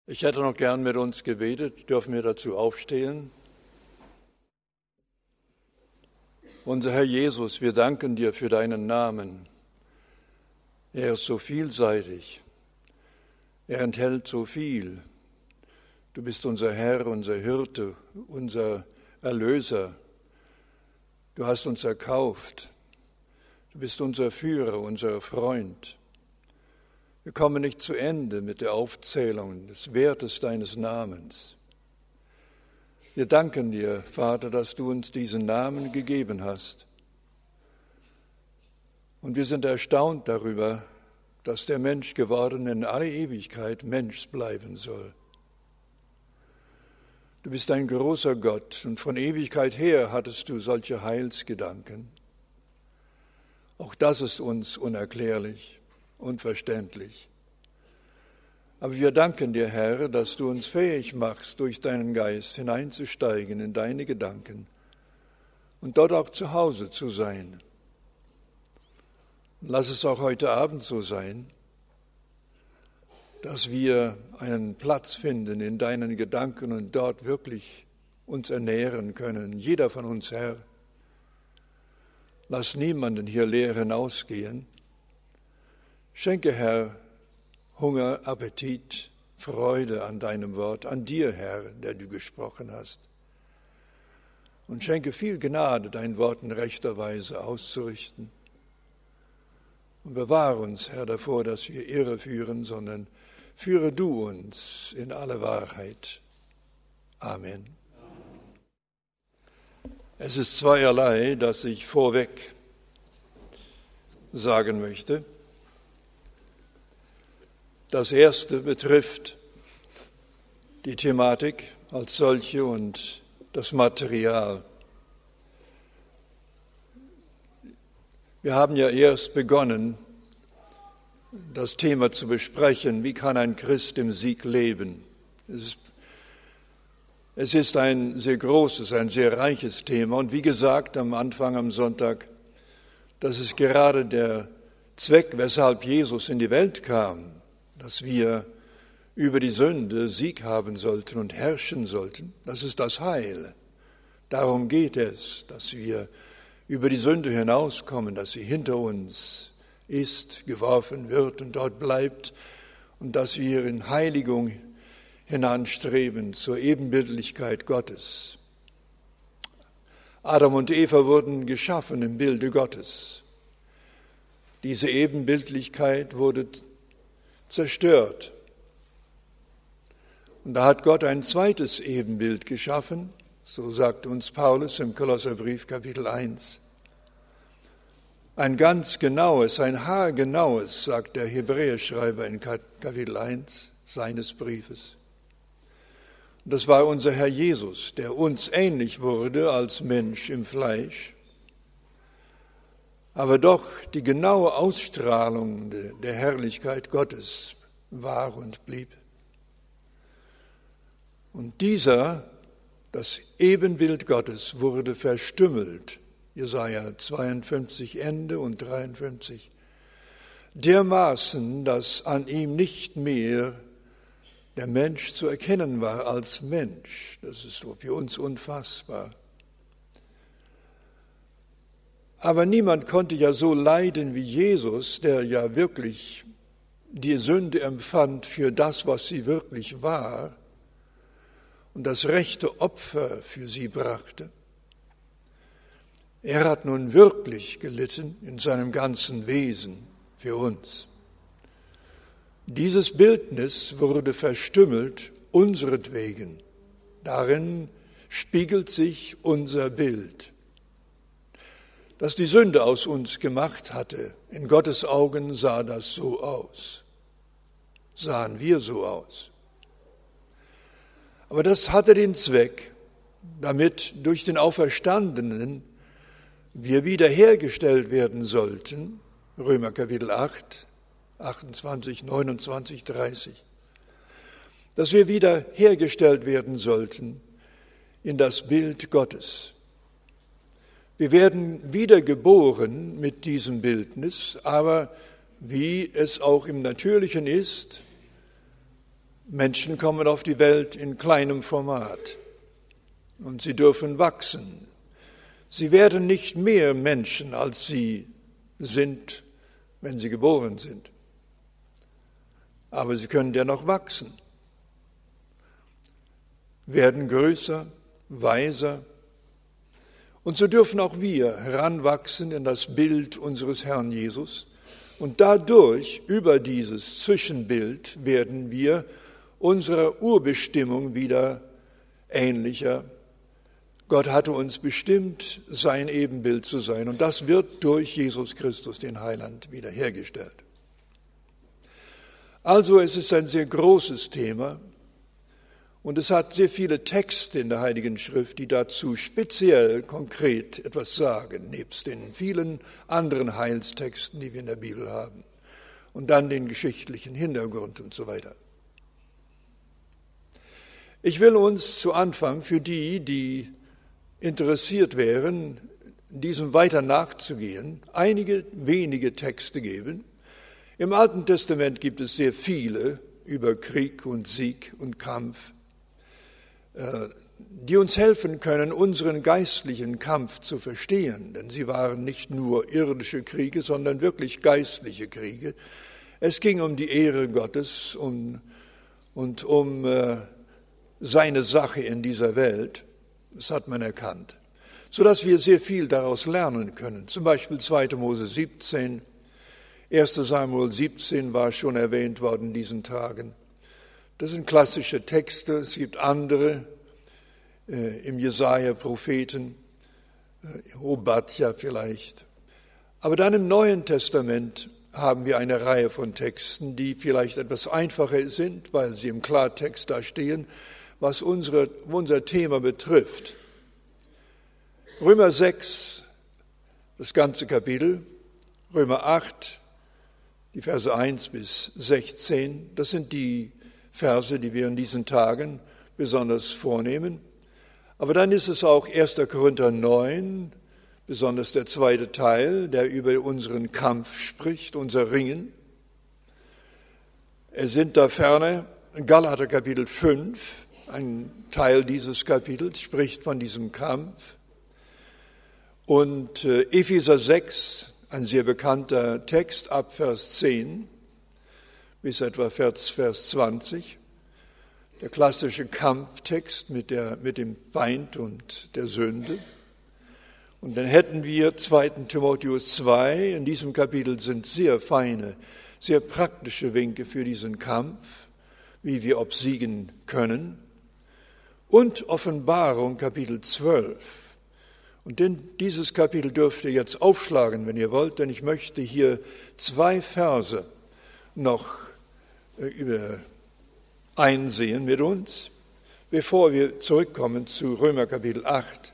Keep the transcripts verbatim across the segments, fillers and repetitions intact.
Ich hätte noch gern mit uns gebetet. Dürfen wir dazu aufstehen? Unser Herr Jesus, wir danken dir für deinen Namen. Er ist so vielseitig. Er enthält so viel. Du bist unser Herr, unser Hirte, unser Erlöser. Du hast uns erkauft. Du bist unser Führer, unser Freund. Wir kommen nicht zu Ende mit der Aufzählung des Wertes deines Namens. Wir danken dir, Vater, dass du uns diesen Namen gegeben hast. Und wir sind erstaunt darüber, dass der Mensch geworden in alle Ewigkeit Mensch bleiben soll. Du bist ein großer Gott und von Ewigkeit her hattest du solche Heilsgedanken. Auch das ist uns unerklärlich. Unverständlich. Aber wir danken dir, Herr, dass du uns fähig machst, durch deinen Geist hineinzusteigen in deine Gedanken und dort auch zu Hause zu sein. Und lass es auch heute Abend so sein, dass wir einen Platz finden in deinen Gedanken und dort wirklich uns ernähren können. Jeder von uns, Herr. Lass niemanden hier leer hinausgehen. Schenke, Herr, Hunger, Appetit, Freude an deinem Wort, an dir, Herr, der du gesprochen hast. Und schenke viel Gnade, dein Wort in rechter Weise auszurichten. Und bewahre uns, Herr, davor, dass wir irreführen, sondern führe du uns in alle Wahrheit. Amen. Es ist zweierlei, das ich vorweg sagen möchte. Das erste betrifft die Thematik als solche und das Material. Wir haben ja erst begonnen, das Thema zu besprechen, wie kann ein Christ im Sieg leben. Es ist, es ist ein sehr großes, ein sehr reiches Thema und wie gesagt am Anfang am Sonntag, das ist gerade der Zweck, weshalb Jesus in die Welt kam. Dass wir über die Sünde Sieg haben sollten und herrschen sollten. Das ist das Heil. Darum geht es, dass wir über die Sünde hinauskommen, dass sie hinter uns ist, geworfen wird und dort bleibt und dass wir in Heiligung hinanstreben zur Ebenbildlichkeit Gottes. Adam und Eva wurden geschaffen im Bilde Gottes. Diese Ebenbildlichkeit wurde zerstört. Und da hat Gott ein zweites Ebenbild geschaffen, so sagt uns Paulus im Kolosserbrief Kapitel eins. Ein ganz genaues, ein haargenaues, sagt der Hebräerschreiber in Kapitel eins seines Briefes. Und das war unser Herr Jesus, der uns ähnlich wurde als Mensch im Fleisch, aber doch die genaue Ausstrahlung der Herrlichkeit Gottes war und blieb. Und dieser, das Ebenbild Gottes, wurde verstümmelt, Jesaja zweiundfünfzig Ende und dreiundfünfzig, dermaßen, dass an ihm nicht mehr der Mensch zu erkennen war als Mensch. Das ist für uns unfassbar. Aber niemand konnte ja so leiden wie Jesus, der ja wirklich die Sünde empfand für das, was sie wirklich war und das rechte Opfer für sie brachte. Er hat nun wirklich gelitten in seinem ganzen Wesen für uns. Dieses Bildnis wurde verstümmelt unseretwegen. Darin spiegelt sich unser Bild. Das die Sünde aus uns gemacht hatte, in Gottes Augen sah das so aus. Sahen wir so aus. Aber das hatte den Zweck, damit durch den Auferstandenen wir wiederhergestellt werden sollten, Römer Kapitel acht, achtundzwanzig, neunundzwanzig, dreißig, dass wir wiederhergestellt werden sollten in das Bild Gottes. Wir werden wiedergeboren mit diesem Bildnis, aber wie es auch im Natürlichen ist, Menschen kommen auf die Welt in kleinem Format und sie dürfen wachsen. Sie werden nicht mehr Menschen, als sie sind, wenn sie geboren sind. Aber sie können dennoch wachsen, werden größer, weiser. Und so dürfen auch wir heranwachsen in das Bild unseres Herrn Jesus. Und dadurch, über dieses Zwischenbild, werden wir unserer Urbestimmung wieder ähnlicher. Gott hatte uns bestimmt, sein Ebenbild zu sein. Und das wird durch Jesus Christus, den Heiland, wiederhergestellt. Also es ist ein sehr großes Thema. Und es hat sehr viele Texte in der Heiligen Schrift, die dazu speziell, konkret etwas sagen, nebst den vielen anderen Heilstexten, die wir in der Bibel haben. Und dann den geschichtlichen Hintergrund und so weiter. Ich will uns zu Anfang für die, die interessiert wären, diesem weiter nachzugehen, einige wenige Texte geben. Im Alten Testament gibt es sehr viele über Krieg und Sieg und Kampf, die uns helfen können, unseren geistlichen Kampf zu verstehen. Denn sie waren nicht nur irdische Kriege, sondern wirklich geistliche Kriege. Es ging um die Ehre Gottes und, und um äh, seine Sache in dieser Welt. Das hat man erkannt. Sodass wir sehr viel daraus lernen können. Zum Beispiel zweiter Mose siebzehn, erster Samuel siebzehn war schon erwähnt worden in diesen Tagen. Das sind klassische Texte, es gibt andere äh, im Jesaja-Propheten, äh, Obadja vielleicht. Aber dann im Neuen Testament haben wir eine Reihe von Texten, die vielleicht etwas einfacher sind, weil sie im Klartext da stehen, was unsere, unser Thema betrifft. Römer sechs, das ganze Kapitel, Römer acht, die Verse eins bis sechzehn, das sind die Verse, die wir in diesen Tagen besonders vornehmen. Aber dann ist es auch erster Korinther neun, besonders der zweite Teil, der über unseren Kampf spricht, unser Ringen. Es sind da ferner Galater Kapitel fünf, ein Teil dieses Kapitels, spricht von diesem Kampf. Und Epheser sechs, ein sehr bekannter Text, ab Vers zehn bis etwa Vers, Vers zwanzig, der klassische Kampftext mit, der, mit dem Feind und der Sünde. Und dann hätten wir zweiter Timotheus zwei, in diesem Kapitel sind sehr feine, sehr praktische Winke für diesen Kampf, wie wir obsiegen können. Und Offenbarung Kapitel zwölf. Und denn dieses Kapitel dürft ihr jetzt aufschlagen, wenn ihr wollt, denn ich möchte hier zwei Verse noch über einsehen mit uns, bevor wir zurückkommen zu Römer Kapitel acht.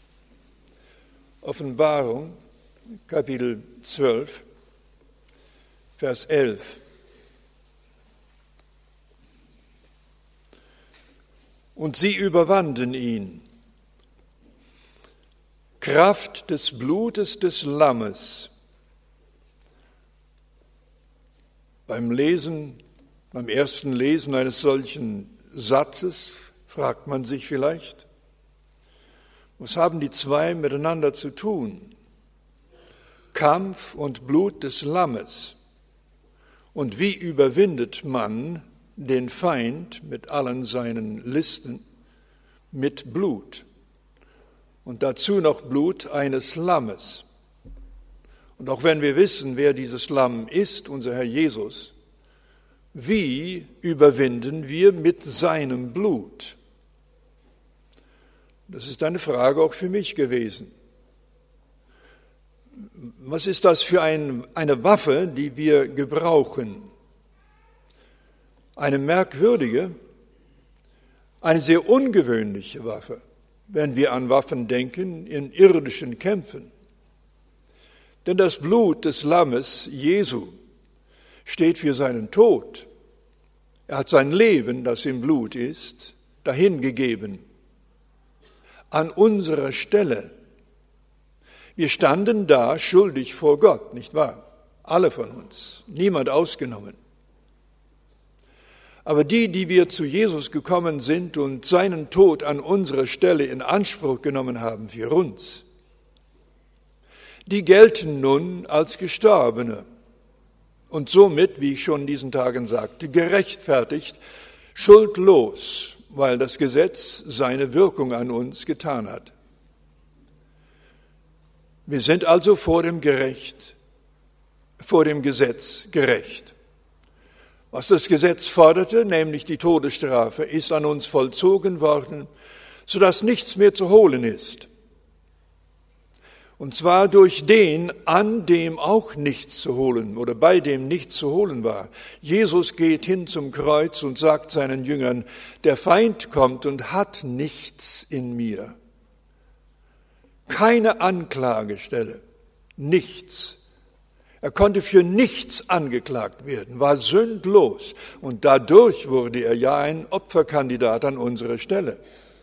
Offenbarung Kapitel zwölf, Vers elf. Und sie überwanden ihn. Kraft des Blutes des Lammes. Beim Lesen, beim ersten Lesen eines solchen Satzes fragt man sich vielleicht, was haben die zwei miteinander zu tun? Kampf und Blut des Lammes. Und wie überwindet man den Feind mit allen seinen Listen? Mit Blut. Und dazu noch Blut eines Lammes. Und auch wenn wir wissen, wer dieses Lamm ist, unser Herr Jesus, wie überwinden wir mit seinem Blut? Das ist eine Frage auch für mich gewesen. Was ist das für ein, eine Waffe, die wir gebrauchen? Eine merkwürdige, eine sehr ungewöhnliche Waffe, wenn wir an Waffen denken in irdischen Kämpfen. Denn das Blut des Lammes Jesu steht für seinen Tod. Er hat sein Leben, das im Blut ist, dahingegeben. An unserer Stelle. Wir standen da schuldig vor Gott, nicht wahr? Alle von uns, niemand ausgenommen. Aber die, die wir zu Jesus gekommen sind und seinen Tod an unserer Stelle in Anspruch genommen haben für uns, die gelten nun als Gestorbene und somit, wie ich schon in diesen Tagen sagte, gerechtfertigt, schuldlos, weil das Gesetz seine Wirkung an uns getan hat. Wir sind also vor dem Gerecht, vor dem Gesetz gerecht. Was das Gesetz forderte, nämlich die Todesstrafe, ist an uns vollzogen worden, sodass nichts mehr zu holen ist. Und zwar durch den, an dem auch nichts zu holen oder bei dem nichts zu holen war. Jesus geht hin zum Kreuz und sagt seinen Jüngern, der Feind kommt und hat nichts in mir. Keine Anklagestelle, nichts. Er konnte für nichts angeklagt werden, war sündlos und dadurch wurde er ja ein Opferkandidat an unserer Stelle.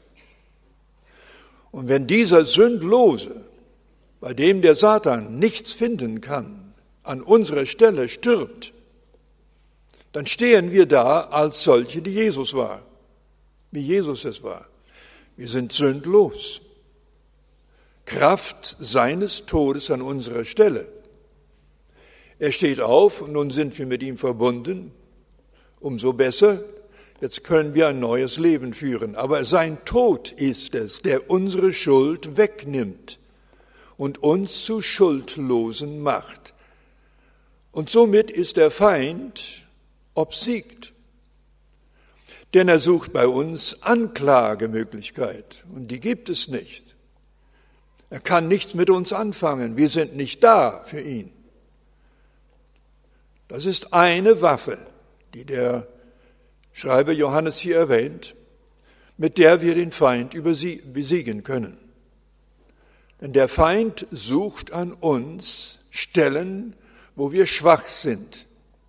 Und wenn dieser Sündlose, bei dem der Satan nichts finden kann, an unserer Stelle stirbt, dann stehen wir da als solche, die Jesus war, wie Jesus es war. Wir sind sündlos. Kraft seines Todes an unserer Stelle. Er steht auf und nun sind wir mit ihm verbunden. Umso besser, jetzt können wir ein neues Leben führen. Aber sein Tod ist es, der unsere Schuld wegnimmt und uns zu Schuldlosen macht. Und somit ist der Feind obsiegt. Denn er sucht bei uns Anklagemöglichkeit und die gibt es nicht. Er kann nichts mit uns anfangen, wir sind nicht da für ihn. Das ist eine Waffe, die der Schreiber Johannes hier erwähnt, mit der wir den Feind besiegen können. Denn der Feind sucht an uns Stellen, wo wir schwach sind.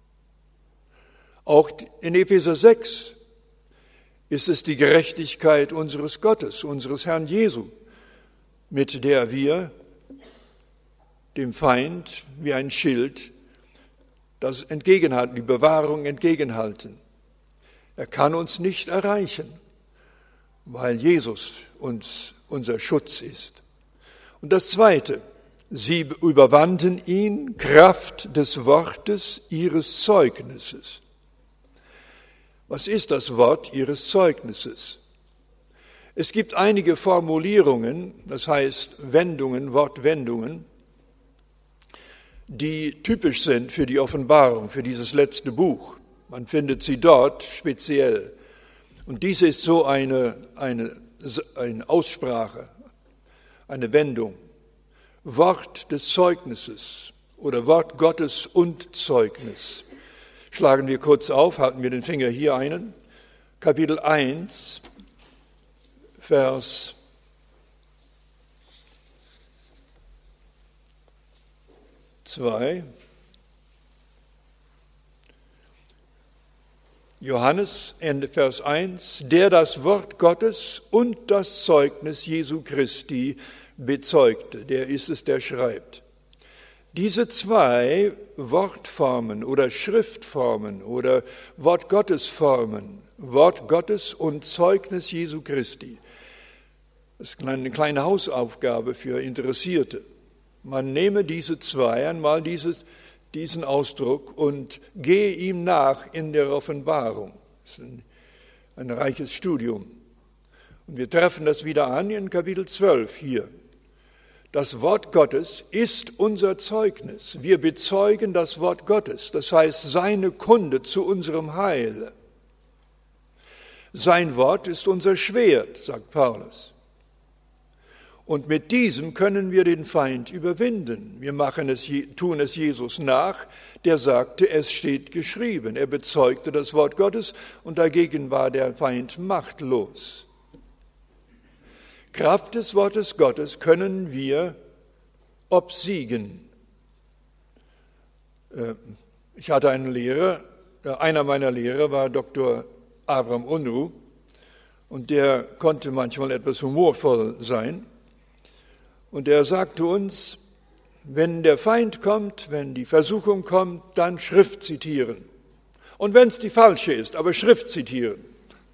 Auch in Epheser sechs ist es die Gerechtigkeit unseres Gottes, unseres Herrn Jesu, mit der wir dem Feind wie ein Schild das entgegenhalten, die Bewahrung entgegenhalten. Er kann uns nicht erreichen, weil Jesus uns unser Schutz ist. Und das Zweite, sie überwanden ihn Kraft des Wortes ihres Zeugnisses. Was ist das Wort ihres Zeugnisses? Es gibt einige Formulierungen, das heißt Wendungen, Wortwendungen, die typisch sind für die Offenbarung, für dieses letzte Buch. Man findet sie dort speziell. Und dies ist so eine, eine, eine Aussprache, eine Wendung. Wort des Zeugnisses oder Wort Gottes und Zeugnis. Schlagen wir kurz auf, halten wir den Finger hier einen. Kapitel eins, Vers zwei. Johannes, Ende Vers eins, der das Wort Gottes und das Zeugnis Jesu Christi bezeugte. Der ist es, der schreibt. Diese zwei Wortformen oder Schriftformen oder Wortgottesformen, Wort Gottes und Zeugnis Jesu Christi, das ist eine kleine Hausaufgabe für Interessierte. Man nehme diese zwei, einmal dieses, diesen Ausdruck und gehe ihm nach in der Offenbarung. Das ist ein, ein reiches Studium. Und wir treffen das wieder an in Kapitel zwölf hier. Das Wort Gottes ist unser Zeugnis. Wir bezeugen das Wort Gottes, das heißt seine Kunde zu unserem Heil. Sein Wort ist unser Schwert, sagt Paulus. Und mit diesem können wir den Feind überwinden. Wir machen es, tun es Jesus nach, der sagte, es steht geschrieben. Er bezeugte das Wort Gottes und dagegen war der Feind machtlos. Kraft des Wortes Gottes können wir obsiegen. Ich hatte einen Lehrer, einer meiner Lehrer war Doktor Abraham Unruh und der konnte manchmal etwas humorvoll sein. Und er sagte uns, wenn der Feind kommt, wenn die Versuchung kommt, dann Schrift zitieren. Und wenn es die falsche ist, aber Schrift zitieren.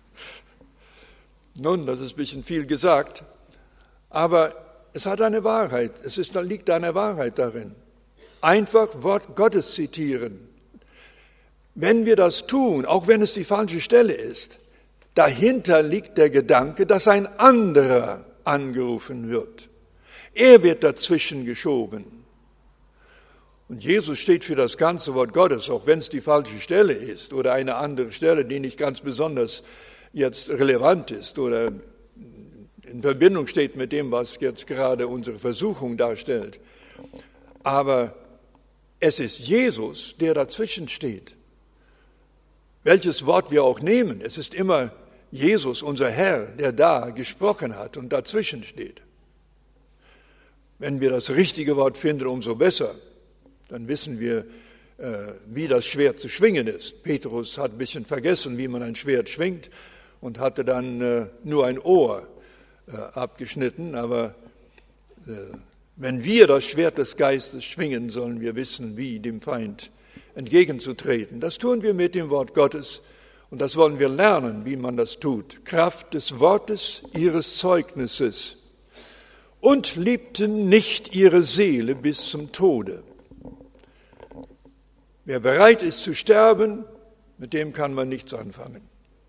Nun, das ist ein bisschen viel gesagt, aber es hat eine Wahrheit, es ist, da liegt eine Wahrheit darin. Einfach Wort Gottes zitieren. Wenn wir das tun, auch wenn es die falsche Stelle ist, dahinter liegt der Gedanke, dass ein anderer angerufen wird. Er wird dazwischen geschoben. Und Jesus steht für das ganze Wort Gottes, auch wenn es die falsche Stelle ist oder eine andere Stelle, die nicht ganz besonders jetzt relevant ist oder in Verbindung steht mit dem, was jetzt gerade unsere Versuchung darstellt. Aber es ist Jesus, der dazwischen steht. Welches Wort wir auch nehmen, es ist immer Jesus, unser Herr, der da gesprochen hat und dazwischen steht. Wenn wir das richtige Wort finden, umso besser. Dann wissen wir, wie das Schwert zu schwingen ist. Petrus hat ein bisschen vergessen, wie man ein Schwert schwingt und hatte dann nur ein Ohr abgeschnitten. Aber wenn wir das Schwert des Geistes schwingen, sollen wir wissen, wie dem Feind entgegenzutreten. Das tun wir mit dem Wort Gottes und das wollen wir lernen, wie man das tut. Kraft des Wortes ihres Zeugnisses. Und liebten nicht ihre Seele bis zum Tode. Wer bereit ist zu sterben, mit dem kann man nichts anfangen.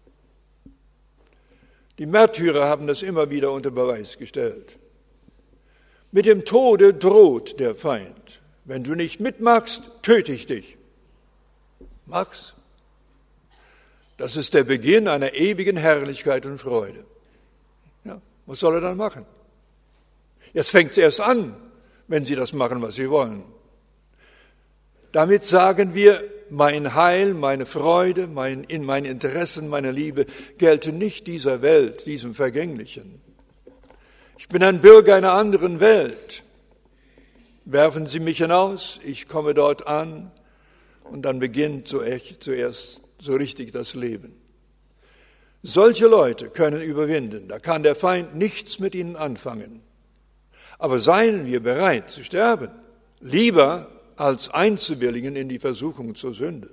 Die Märtyrer haben das immer wieder unter Beweis gestellt. Mit dem Tode droht der Feind. Wenn du nicht mitmachst, töte ich dich. Max, das ist der Beginn einer ewigen Herrlichkeit und Freude. Ja, was soll er dann machen? Jetzt fängt es erst an, wenn sie das machen, was sie wollen. Damit sagen wir, mein Heil, meine Freude, mein, in meine Interessen, meine Liebe gelten nicht dieser Welt, diesem Vergänglichen. Ich bin ein Bürger einer anderen Welt. Werfen Sie mich hinaus, ich komme dort an und dann beginnt so echt, zuerst so richtig das Leben. Solche Leute können überwinden, da kann der Feind nichts mit ihnen anfangen. Aber seien wir bereit zu sterben, lieber als einzuwilligen in die Versuchung zur Sünde.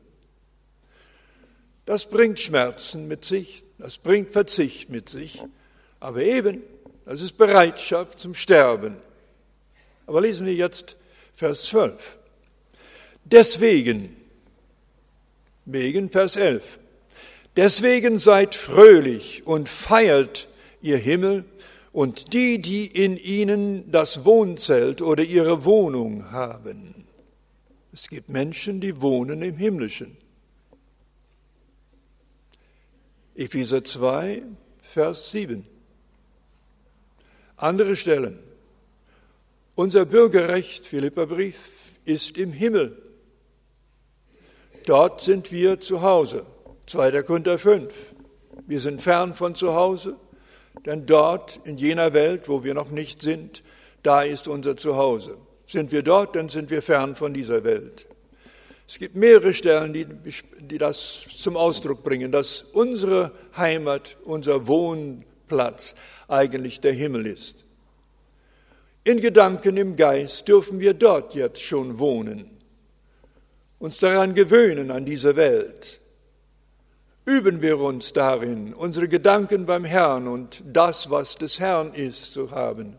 Das bringt Schmerzen mit sich, das bringt Verzicht mit sich, aber eben, das ist Bereitschaft zum Sterben. Aber lesen wir jetzt Vers zwölf. Deswegen, wegen Vers elf, deswegen seid fröhlich und feiert ihr Himmel und die, die in ihnen das Wohnzelt oder ihre Wohnung haben. Es gibt Menschen, die wohnen im Himmlischen. Epheser zwei, Vers sieben. Andere Stellen. Unser Bürgerrecht, Philipperbrief, ist im Himmel. Dort sind wir zu Hause. zweiter Korinther fünf. Wir sind fern von zu Hause, denn dort in jener Welt, wo wir noch nicht sind, da ist unser Zuhause. Sind wir dort, dann sind wir fern von dieser Welt. Es gibt mehrere Stellen, die, die das zum Ausdruck bringen, dass unsere Heimat, unser Wohnplatz eigentlich der Himmel ist. In Gedanken, im Geist dürfen wir dort jetzt schon wohnen, uns daran gewöhnen an diese Welt. Üben wir uns darin, unsere Gedanken beim Herrn und das, was des Herrn ist, zu haben.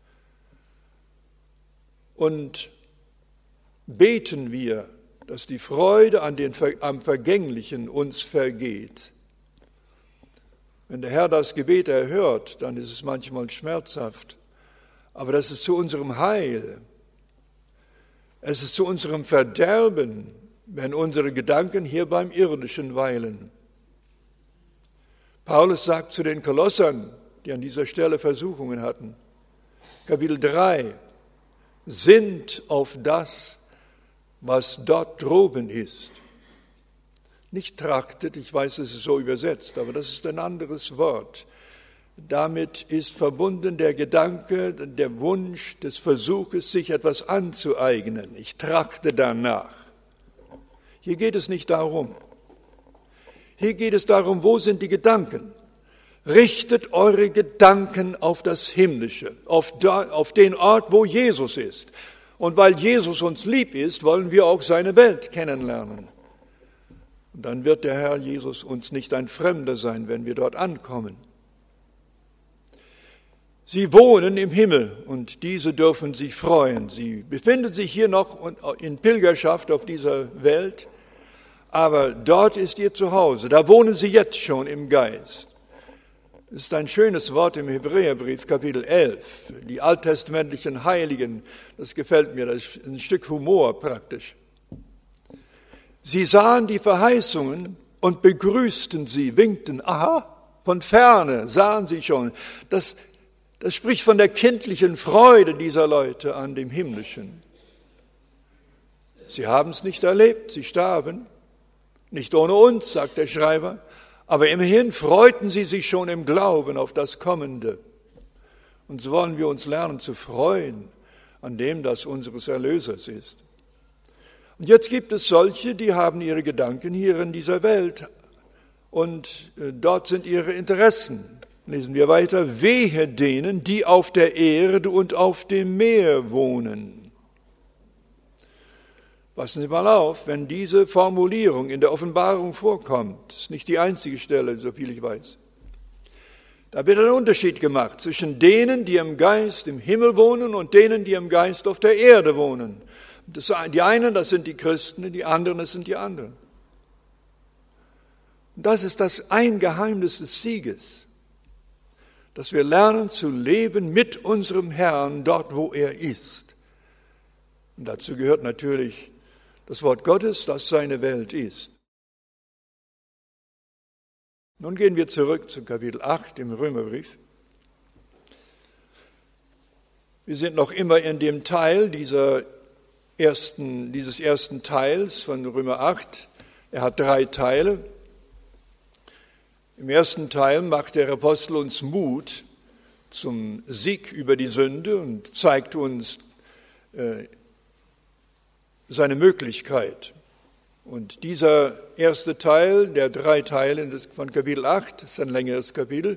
Und beten wir, dass die Freude an den, am Vergänglichen uns vergeht. Wenn der Herr das Gebet erhört, dann ist es manchmal schmerzhaft. Aber das ist zu unserem Heil. Es ist zu unserem Verderben, wenn unsere Gedanken hier beim Irdischen weilen. Paulus sagt zu den Kolossern, die an dieser Stelle Versuchungen hatten, Kapitel drei, sind auf das, was dort droben ist. Nicht trachtet, ich weiß, es ist so übersetzt, aber das ist ein anderes Wort. Damit ist verbunden der Gedanke, der Wunsch des Versuches, sich etwas anzueignen. Ich trachte danach. Hier geht es nicht darum. Hier geht es darum, wo sind die Gedanken? Richtet eure Gedanken auf das Himmlische, auf, da, auf den Ort, wo Jesus ist. Und weil Jesus uns lieb ist, wollen wir auch seine Welt kennenlernen. Und dann wird der Herr Jesus uns nicht ein Fremder sein, wenn wir dort ankommen. Sie wohnen im Himmel und diese dürfen sich freuen. Sie befinden sich hier noch in Pilgerschaft auf dieser Welt, aber dort ist ihr Zuhause. Da wohnen sie jetzt schon im Geist. Das ist ein schönes Wort im Hebräerbrief, Kapitel elf. Die alttestamentlichen Heiligen, das gefällt mir, das ist ein Stück Humor praktisch. Sie sahen die Verheißungen und begrüßten sie, winkten, aha, von ferne sahen sie schon. Das, das spricht von der kindlichen Freude dieser Leute an dem Himmlischen. Sie haben es nicht erlebt, sie starben, nicht ohne uns, sagt der Schreiber, aber immerhin freuten sie sich schon im Glauben auf das Kommende. Und so wollen wir uns lernen zu freuen an dem, das unseres Erlösers ist. Und jetzt gibt es solche, die haben ihre Gedanken hier in dieser Welt und dort sind ihre Interessen. Lesen wir weiter. Wehe denen, die auf der Erde und auf dem Meer wohnen. Passen Sie mal auf, wenn diese Formulierung in der Offenbarung vorkommt, das ist nicht die einzige Stelle, soviel ich weiß. Da wird ein Unterschied gemacht zwischen denen, die im Geist im Himmel wohnen und denen, die im Geist auf der Erde wohnen. Das, die einen, das sind die Christen, die anderen, das sind die anderen. Und das ist das ein Geheimnis des Sieges, dass wir lernen zu leben mit unserem Herrn dort, wo er ist. Und dazu gehört natürlich das Wort Gottes, das seine Welt ist. Nun gehen wir zurück zu Kapitel acht im Römerbrief. Wir sind noch immer in dem Teil dieser ersten, dieses ersten Teils von Römer acht. Er hat drei Teile. Im ersten Teil macht der Apostel uns Mut zum Sieg über die Sünde und zeigt uns äh, seine Möglichkeit. Und dieser erste Teil der drei Teile von Kapitel acht, das ist ein längeres Kapitel,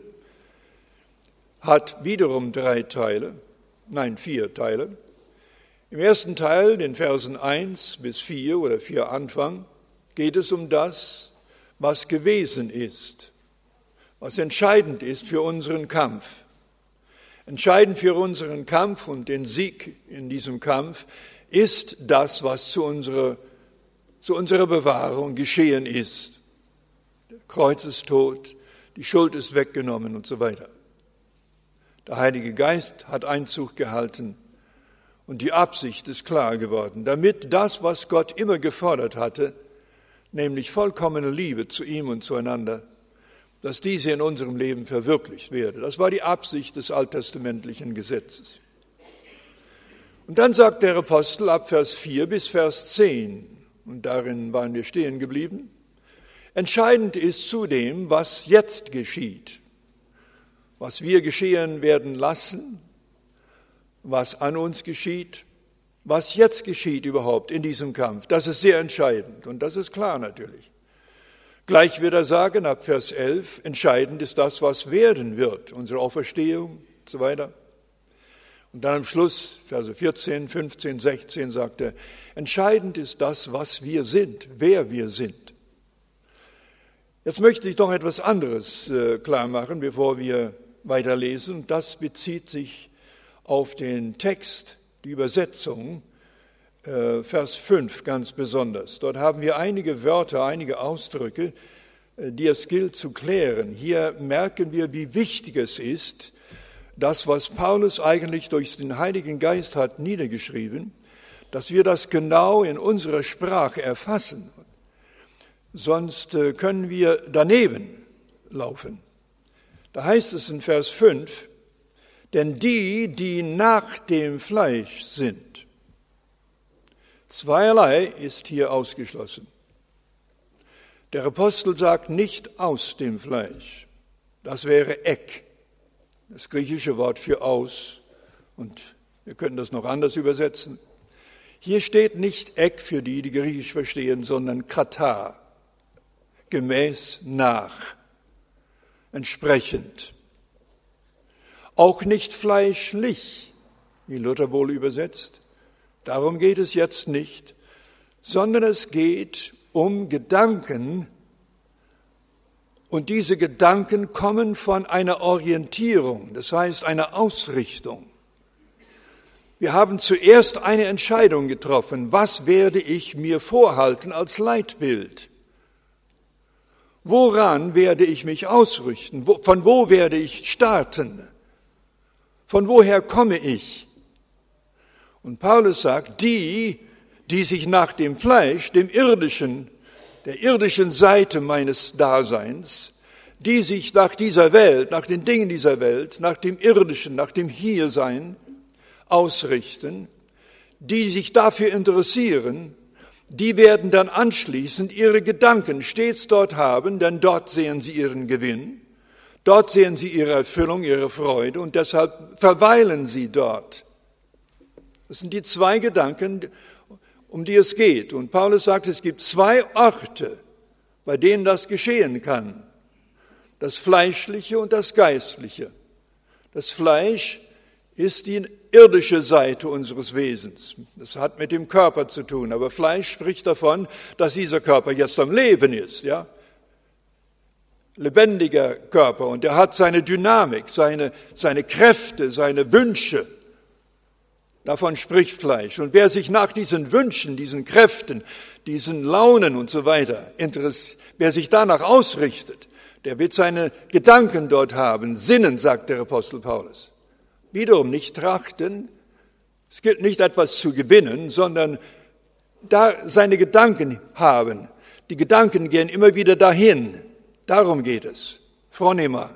hat wiederum drei Teile, nein, vier Teile. Im ersten Teil, den Versen eins bis vier oder vier Anfang, geht es um das, was gewesen ist, was entscheidend ist für unseren Kampf. Entscheidend für unseren Kampf und den Sieg in diesem Kampf ist das, was zu unserer, zu unserer Bewahrung geschehen ist. Der Kreuzestod, die Schuld ist weggenommen und so weiter. Der Heilige Geist hat Einzug gehalten und die Absicht ist klar geworden, damit das, was Gott immer gefordert hatte, nämlich vollkommene Liebe zu ihm und zueinander, dass diese in unserem Leben verwirklicht werde. Das war die Absicht des alttestamentlichen Gesetzes. Und dann sagt der Apostel ab Vers vier bis Vers zehn, und darin waren wir stehen geblieben, entscheidend ist zudem, was jetzt geschieht, was wir geschehen werden lassen, was an uns geschieht, was jetzt geschieht überhaupt in diesem Kampf. Das ist sehr entscheidend und das ist klar natürlich. Gleich wird er sagen, ab Vers elf, entscheidend ist das, was werden wird, unsere Auferstehung und so weiter. Und dann am Schluss, Verse vierzehn, fünfzehn, sechzehn, sagt er, entscheidend ist das, was wir sind, wer wir sind. Jetzt möchte ich doch etwas anderes äh, klar machen, bevor wir weiterlesen. Das bezieht sich auf den Text, die Übersetzung, äh, Vers fünf ganz besonders. Dort haben wir einige Wörter, einige Ausdrücke, äh, die es gilt zu klären. Hier merken wir, wie wichtig es ist, das, was Paulus eigentlich durch den Heiligen Geist hat niedergeschrieben, dass wir das genau in unserer Sprache erfassen. Sonst können wir daneben laufen. Da heißt es in Vers fünf, denn die, die nach dem Fleisch sind. Zweierlei ist hier ausgeschlossen. Der Apostel sagt nicht aus dem Fleisch. Das wäre ek. Das griechische Wort für aus, und wir können das noch anders übersetzen. Hier steht nicht ek für die, die Griechisch verstehen, sondern kata, gemäß, nach, entsprechend. Auch nicht fleischlich, wie Luther wohl übersetzt. Darum geht es jetzt nicht, sondern es geht um Gedanken, und diese Gedanken kommen von einer Orientierung, das heißt einer Ausrichtung. Wir haben zuerst eine Entscheidung getroffen, was werde ich mir vorhalten als Leitbild? Woran werde ich mich ausrichten? Von wo werde ich starten? Von woher komme ich? Und Paulus sagt, die, die sich nach dem Fleisch, dem irdischen, der irdischen Seite meines Daseins, die sich nach dieser Welt, nach den Dingen dieser Welt, nach dem irdischen, nach dem Hiersein ausrichten, die sich dafür interessieren, die werden dann anschließend ihre Gedanken stets dort haben, denn dort sehen sie ihren Gewinn, dort sehen sie ihre Erfüllung, ihre Freude und deshalb verweilen sie dort. Das sind die zwei Gedanken, um die es geht. Und Paulus sagt, es gibt zwei Orte, bei denen das geschehen kann. Das Fleischliche und das Geistliche. Das Fleisch ist die irdische Seite unseres Wesens. Das hat mit dem Körper zu tun. Aber Fleisch spricht davon, dass dieser Körper jetzt am Leben ist, ja? Lebendiger Körper. Und er hat seine Dynamik, seine, seine Kräfte, seine Wünsche. Davon spricht Fleisch. Und wer sich nach diesen Wünschen, diesen Kräften, diesen Launen und so weiter interessiert, wer sich danach ausrichtet, der wird seine Gedanken dort haben. Sinnen, sagt der Apostel Paulus. Wiederum nicht trachten. Es gilt nicht etwas zu gewinnen, sondern da seine Gedanken haben. Die Gedanken gehen immer wieder dahin. Darum geht es. Phronema.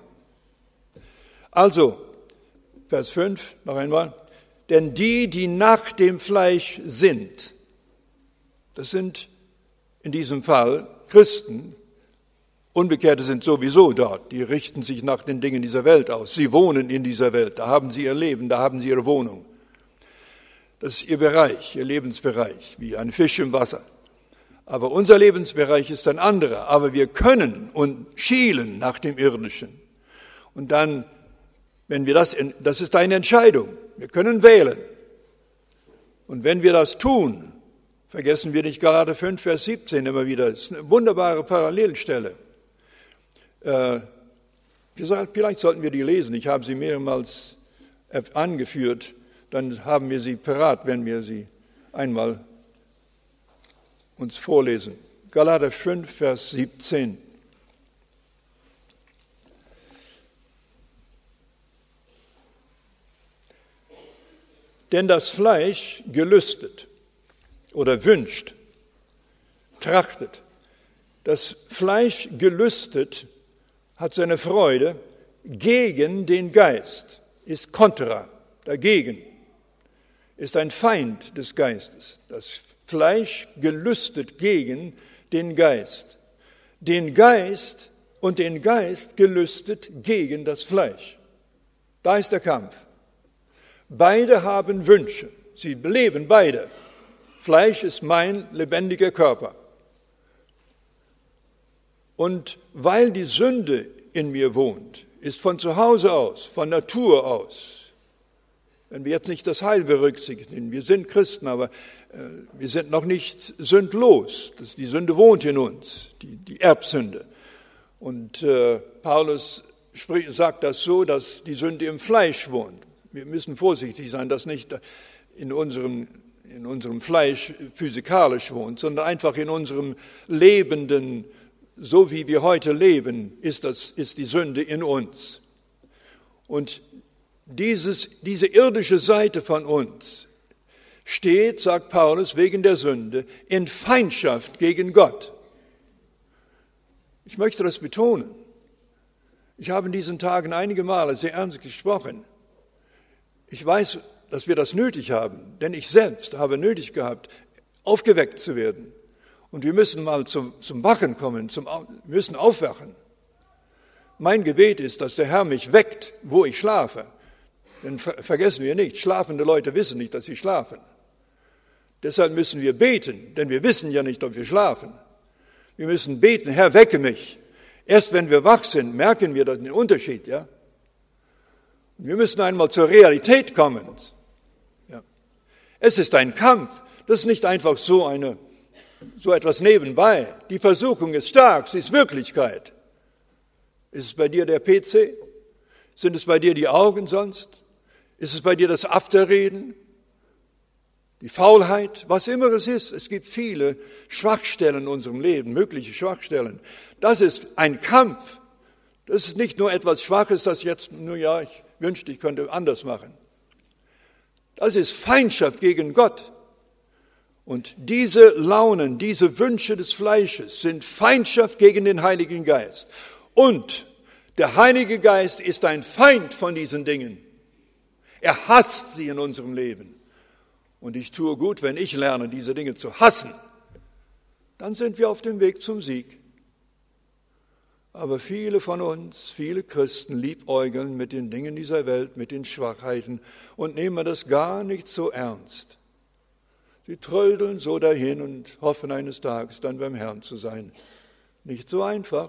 Also, Vers fünf, noch einmal. Denn die, die nach dem Fleisch sind, das sind in diesem Fall Christen, Unbekehrte sind sowieso dort, die richten sich nach den Dingen dieser Welt aus. Sie wohnen in dieser Welt, da haben sie ihr Leben, da haben sie ihre Wohnung. Das ist ihr Bereich, ihr Lebensbereich, wie ein Fisch im Wasser. Aber unser Lebensbereich ist ein anderer, aber wir können und schielen nach dem Irdischen. Und dann, wenn wir das, das ist eine Entscheidung. Wir können wählen. Und wenn wir das tun, vergessen wir nicht Galater fünf, Vers siebzehn immer wieder. Das ist eine wunderbare Parallelstelle. Äh, vielleicht sollten wir die lesen. Ich habe sie mehrmals angeführt. Dann haben wir sie parat, wenn wir sie einmal uns vorlesen. Galater fünf, Vers siebzehn. Denn das Fleisch gelüstet oder wünscht, trachtet. Das Fleisch gelüstet hat seine Freude gegen den Geist, ist kontra, dagegen, ist ein Feind des Geistes. Das Fleisch gelüstet gegen den Geist. Den Geist und den Geist gelüstet gegen das Fleisch. Da ist der Kampf. Beide haben Wünsche. Sie leben beide. Fleisch ist mein lebendiger Körper. Und weil die Sünde in mir wohnt, ist von zu Hause aus, von Natur aus, wenn wir jetzt nicht das Heil berücksichtigen, wir sind Christen, aber äh, wir sind noch nicht sündlos. Das, die Sünde wohnt in uns, die, die Erbsünde. Und äh, Paulus spricht, sagt das so, dass die Sünde im Fleisch wohnt. Wir müssen vorsichtig sein, dass nicht in unserem, in unserem Fleisch physikalisch wohnt, sondern einfach in unserem lebenden, so wie wir heute leben, ist, das, ist die Sünde in uns. Und dieses, diese irdische Seite von uns steht, sagt Paulus, wegen der Sünde in Feindschaft gegen Gott. Ich möchte das betonen. Ich habe in diesen Tagen einige Male sehr ernst gesprochen. Ich weiß, dass wir das nötig haben, denn ich selbst habe nötig gehabt, aufgeweckt zu werden. Und wir müssen mal zum, zum Wachen kommen, zum, wir müssen aufwachen. Mein Gebet ist, dass der Herr mich weckt, wo ich schlafe. Denn ver- vergessen wir nicht, schlafende Leute wissen nicht, dass sie schlafen. Deshalb müssen wir beten, denn wir wissen ja nicht, ob wir schlafen. Wir müssen beten, Herr, wecke mich. Erst wenn wir wach sind, merken wir den Unterschied, ja. Wir müssen einmal zur Realität kommen. Ja. Es ist ein Kampf. Das ist nicht einfach so eine so etwas nebenbei. Die Versuchung ist stark, sie ist Wirklichkeit. Ist es bei dir der P C? Sind es bei dir die Augen sonst? Ist es bei dir das Afterreden? Die Faulheit? Was immer es ist. Es gibt viele Schwachstellen in unserem Leben, mögliche Schwachstellen. Das ist ein Kampf. Das ist nicht nur etwas Schwaches, das jetzt, nur ja, ich wünschte, ich könnte anders machen. Das ist Feindschaft gegen Gott. Und diese Launen, diese Wünsche des Fleisches sind Feindschaft gegen den Heiligen Geist. Und der Heilige Geist ist ein Feind von diesen Dingen. Er hasst sie in unserem Leben. Und ich tue gut, wenn ich lerne, diese Dinge zu hassen. Dann sind wir auf dem Weg zum Sieg. Aber viele von uns, viele Christen liebäugeln mit den Dingen dieser Welt, mit den Schwachheiten und nehmen das gar nicht so ernst. Sie trödeln so dahin und hoffen eines Tages dann beim Herrn zu sein. Nicht so einfach.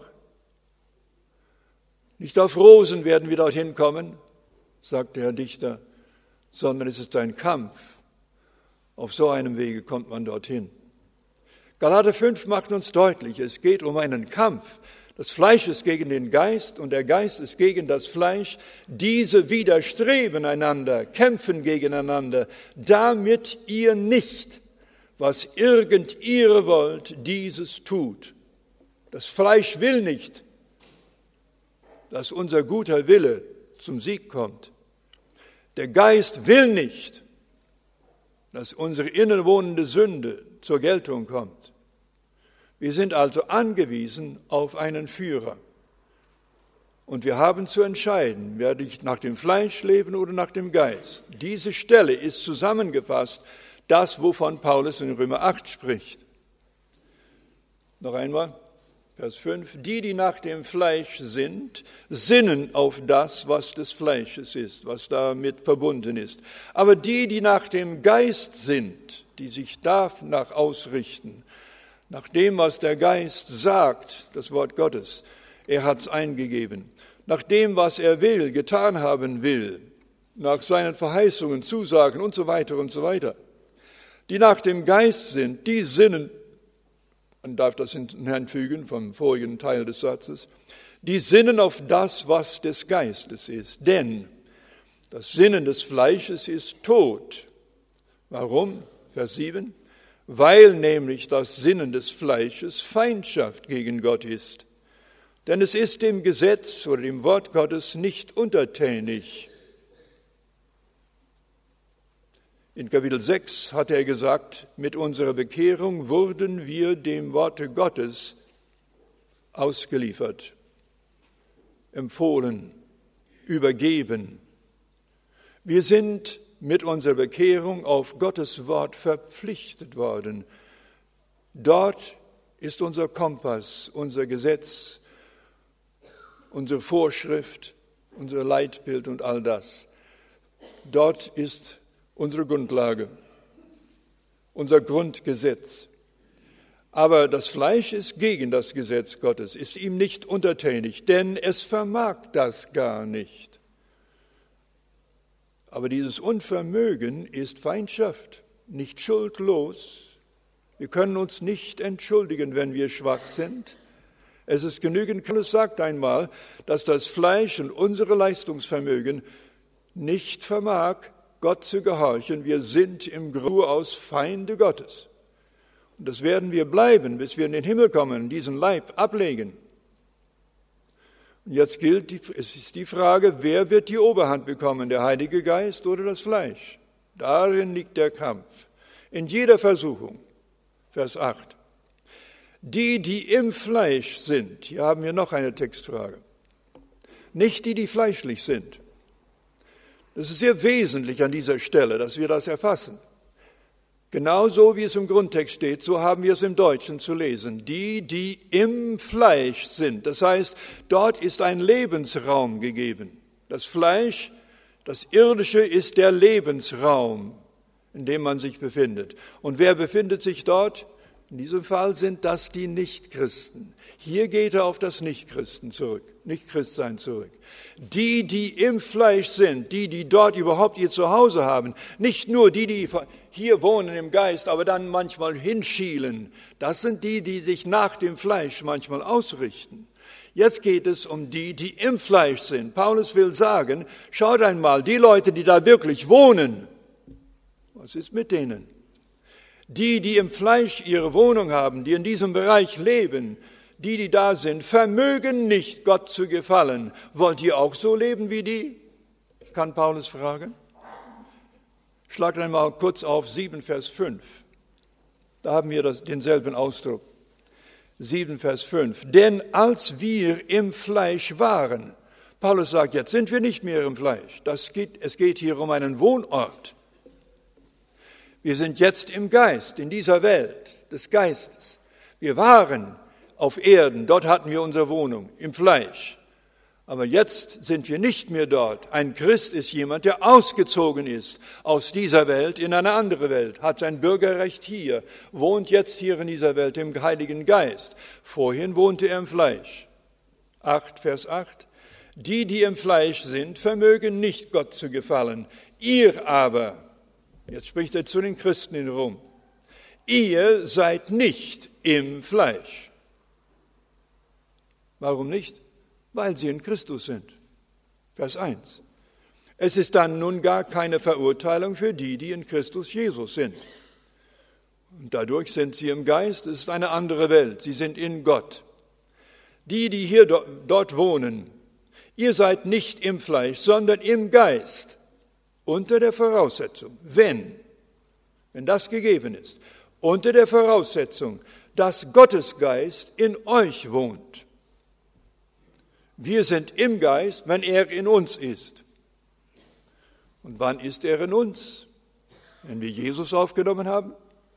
Nicht auf Rosen werden wir dorthin kommen, sagt der Herr Dichter, sondern es ist ein Kampf. Auf so einem Wege kommt man dorthin. Galater fünf macht uns deutlich, es geht um einen Kampf. Das Fleisch ist gegen den Geist und der Geist ist gegen das Fleisch. Diese widerstreben einander, kämpfen gegeneinander, damit ihr nicht, was irgend ihr wollt, dieses tut. Das Fleisch will nicht, dass unser guter Wille zum Sieg kommt. Der Geist will nicht, dass unsere innewohnende Sünde zur Geltung kommt. Wir sind also angewiesen auf einen Führer. Und wir haben zu entscheiden, werde ich nach dem Fleisch leben oder nach dem Geist. Diese Stelle ist zusammengefasst, das, wovon Paulus in Römer acht spricht. Noch einmal, Vers fünf. Die, die nach dem Fleisch sind, sinnen auf das, was des Fleisches ist, was damit verbunden ist. Aber die, die nach dem Geist sind, die sich danach ausrichten, nach dem, was der Geist sagt, das Wort Gottes, er hat es eingegeben, nach dem, was er will, getan haben will, nach seinen Verheißungen, Zusagen und so weiter und so weiter. Die nach dem Geist sind, die sinnen, man darf das hinzufügen vom vorigen Teil des Satzes, die sinnen auf das, was des Geistes ist. Denn das Sinnen des Fleisches ist Tod. Warum? Vers sieben. Weil nämlich das Sinnen des Fleisches Feindschaft gegen Gott ist. Denn es ist dem Gesetz oder dem Wort Gottes nicht untertänig. In Kapitel sechs hat er gesagt, mit unserer Bekehrung wurden wir dem Worte Gottes ausgeliefert, empfohlen, übergeben. Wir sind mit unserer Bekehrung auf Gottes Wort verpflichtet worden. Dort ist unser Kompass, unser Gesetz, unsere Vorschrift, unser Leitbild und all das. Dort ist unsere Grundlage, unser Grundgesetz. Aber das Fleisch ist gegen das Gesetz Gottes, ist ihm nicht untertänig, denn es vermag das gar nicht. Aber dieses Unvermögen ist Feindschaft, nicht schuldlos. Wir können uns nicht entschuldigen, wenn wir schwach sind. Es ist genügend, Paulus sagt einmal, dass das Fleisch und unsere Leistungsvermögen nicht vermag, Gott zu gehorchen. Wir sind im Grunde aus Feinde Gottes. Und das werden wir bleiben, bis wir in den Himmel kommen, diesen Leib ablegen. Und jetzt gilt, die, es ist die Frage, wer wird die Oberhand bekommen, der Heilige Geist oder das Fleisch? Darin liegt der Kampf. In jeder Versuchung. Vers acht. Die, die im Fleisch sind, hier haben wir noch eine Textfrage. Nicht die, die fleischlich sind. Das ist sehr wesentlich an dieser Stelle, dass wir das erfassen. Genauso wie es im Grundtext steht, so haben wir es im Deutschen zu lesen. Die, die im Fleisch sind. Das heißt, dort ist ein Lebensraum gegeben. Das Fleisch, das Irdische ist der Lebensraum, in dem man sich befindet. Und wer befindet sich dort? In diesem Fall sind das die Nichtchristen. Hier geht er auf das Nichtchristen zurück, Nichtchristsein zurück. Die, die im Fleisch sind, die, die dort überhaupt ihr Zuhause haben, nicht nur die, die hier wohnen im Geist, aber dann manchmal hinschielen, das sind die, die sich nach dem Fleisch manchmal ausrichten. Jetzt geht es um die, die im Fleisch sind. Paulus will sagen, schaut einmal, die Leute, die da wirklich wohnen, was ist mit denen? Die, die im Fleisch ihre Wohnung haben, die in diesem Bereich leben, die, die da sind, vermögen nicht, Gott zu gefallen. Wollt ihr auch so leben wie die? Kann Paulus fragen. Schlagt einmal kurz auf sieben, Vers fünf. Da haben wir das, denselben Ausdruck. sieben, Vers fünf. Denn als wir im Fleisch waren, Paulus sagt, jetzt sind wir nicht mehr im Fleisch. Das geht, es geht hier um einen Wohnort. Wir sind jetzt im Geist, in dieser Welt des Geistes. Wir waren auf Erden, dort hatten wir unsere Wohnung, im Fleisch. Aber jetzt sind wir nicht mehr dort. Ein Christ ist jemand, der ausgezogen ist aus dieser Welt in eine andere Welt, hat sein Bürgerrecht hier, wohnt jetzt hier in dieser Welt im Heiligen Geist. Vorhin wohnte er im Fleisch. acht, Vers acht. Die, die im Fleisch sind, vermögen nicht, Gott zu gefallen. Ihr aber, jetzt spricht er zu den Christen in Rom, ihr seid nicht im Fleisch. Warum nicht? Weil sie in Christus sind. Vers eins. Es ist dann nun gar keine Verurteilung für die, die in Christus Jesus sind. Und dadurch sind sie im Geist, es ist eine andere Welt, sie sind in Gott. Die, die hier dort wohnen, ihr seid nicht im Fleisch, sondern im Geist, unter der Voraussetzung, wenn, wenn das gegeben ist, unter der Voraussetzung, dass Gottes Geist in euch wohnt. Wir sind im Geist, wenn er in uns ist. Und wann ist er in uns? Wenn wir Jesus aufgenommen haben?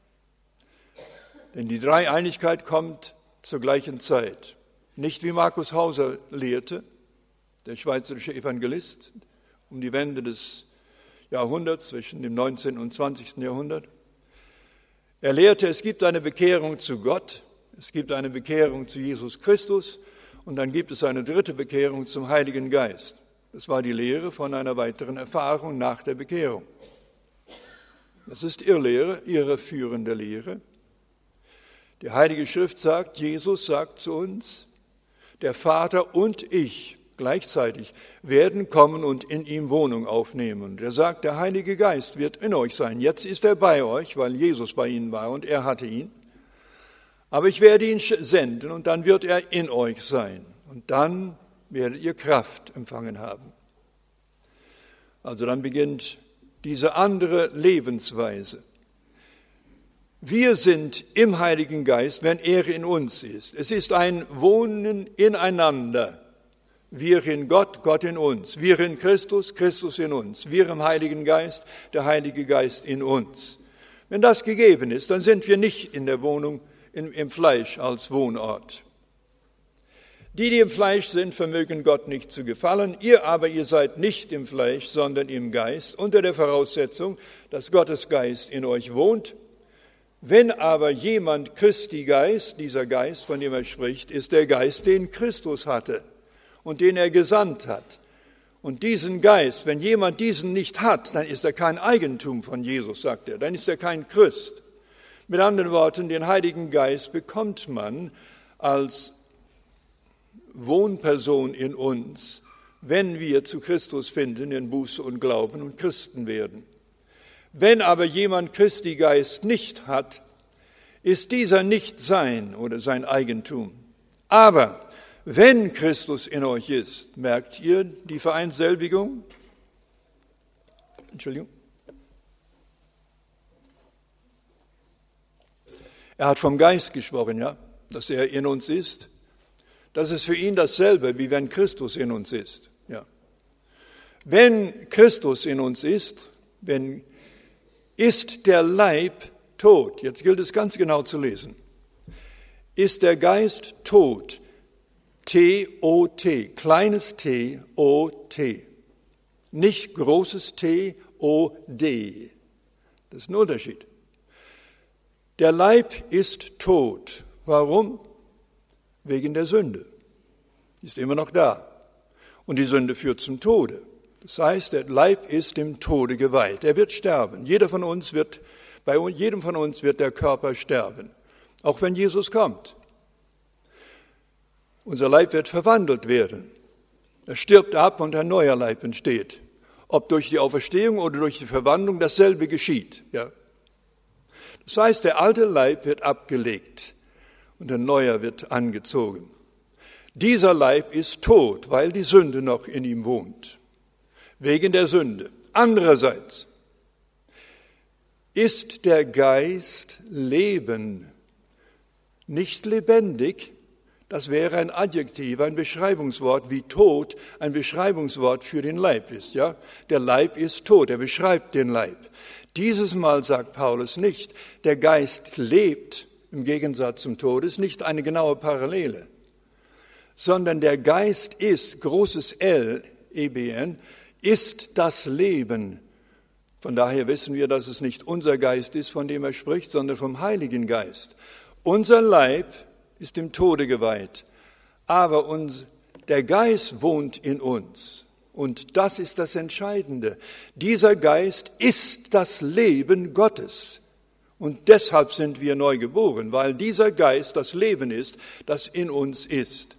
Denn die Dreieinigkeit kommt zur gleichen Zeit. Nicht wie Markus Hauser lehrte, der schweizerische Evangelist, um die Wende des Jahrhunderts, zwischen dem neunzehnten und zwanzigsten Jahrhundert. Er lehrte, es gibt eine Bekehrung zu Gott, es gibt eine Bekehrung zu Jesus Christus, und dann gibt es eine dritte Bekehrung zum Heiligen Geist. Das war die Lehre von einer weiteren Erfahrung nach der Bekehrung. Das ist Irrlehre, irreführende Lehre. Die Heilige Schrift sagt, Jesus sagt zu uns, der Vater und ich gleichzeitig werden kommen und in ihm Wohnung aufnehmen. Und er sagt, der Heilige Geist wird in euch sein. Jetzt ist er bei euch, weil Jesus bei ihnen war und er hatte ihn. Aber ich werde ihn senden und dann wird er in euch sein. Und dann werdet ihr Kraft empfangen haben. Also dann beginnt diese andere Lebensweise. Wir sind im Heiligen Geist, wenn er in uns ist. Es ist ein Wohnen ineinander. Wir in Gott, Gott in uns. Wir in Christus, Christus in uns. Wir im Heiligen Geist, der Heilige Geist in uns. Wenn das gegeben ist, dann sind wir nicht in der Wohnung im Fleisch als Wohnort. Die, die im Fleisch sind, vermögen Gott nicht zu gefallen. Ihr aber, ihr seid nicht im Fleisch, sondern im Geist, unter der Voraussetzung, dass Gottes Geist in euch wohnt. Wenn aber jemand Christi Geist, dieser Geist, von dem er spricht, ist der Geist, den Christus hatte und den er gesandt hat. Und diesen Geist, wenn jemand diesen nicht hat, dann ist er kein Eigentum von Jesus, sagt er, dann ist er kein Christ. Mit anderen Worten, den Heiligen Geist bekommt man als Wohnperson in uns, wenn wir zu Christus finden in Buße und Glauben und Christen werden. Wenn aber jemand Christi Geist nicht hat, ist dieser nicht sein oder sein Eigentum. Aber wenn Christus in euch ist, merkt ihr die Vereinselbigung? Entschuldigung. Er hat vom Geist gesprochen, ja, dass er in uns ist. Das ist für ihn dasselbe, wie wenn Christus in uns ist. Ja. Wenn Christus in uns ist, wenn, ist der Leib tot. Jetzt gilt es ganz genau zu lesen. Ist der Geist tot? T O T, kleines T O T. Nicht großes T O D. Das ist ein Unterschied. Der Leib ist tot. Warum? wegen der Sünde. Die ist immer noch da. Und die Sünde führt zum Tode. Das heißt, der Leib ist dem Tode geweiht. Er wird sterben. Jeder von uns wird, bei jedem von uns wird der Körper sterben. Auch wenn Jesus kommt. Unser Leib wird verwandelt werden. Er stirbt ab und ein neuer Leib entsteht. Ob durch die Auferstehung oder durch die Verwandlung, dasselbe geschieht. Ja. Das heißt, der alte Leib wird abgelegt und ein neuer wird angezogen. Dieser Leib ist tot, weil die Sünde noch in ihm wohnt. Wegen der Sünde. Andererseits ist der Geist Leben, nicht lebendig. Das wäre ein Adjektiv, ein Beschreibungswort, wie tot ein Beschreibungswort für den Leib ist. Ja? Der Leib ist tot, er beschreibt den Leib. Dieses Mal sagt Paulus nicht, der Geist lebt im Gegensatz zum Tod, ist nicht eine genaue Parallele, sondern der Geist ist, großes L, E B N, ist das Leben. Von daher wissen wir, dass es nicht unser Geist ist, von dem er spricht, sondern vom Heiligen Geist. Unser Leib ist dem Tode geweiht, aber uns, der Geist wohnt in uns. Und das ist das Entscheidende. Dieser Geist ist das Leben Gottes. Und deshalb sind wir neu geboren, weil dieser Geist das Leben ist, das in uns ist.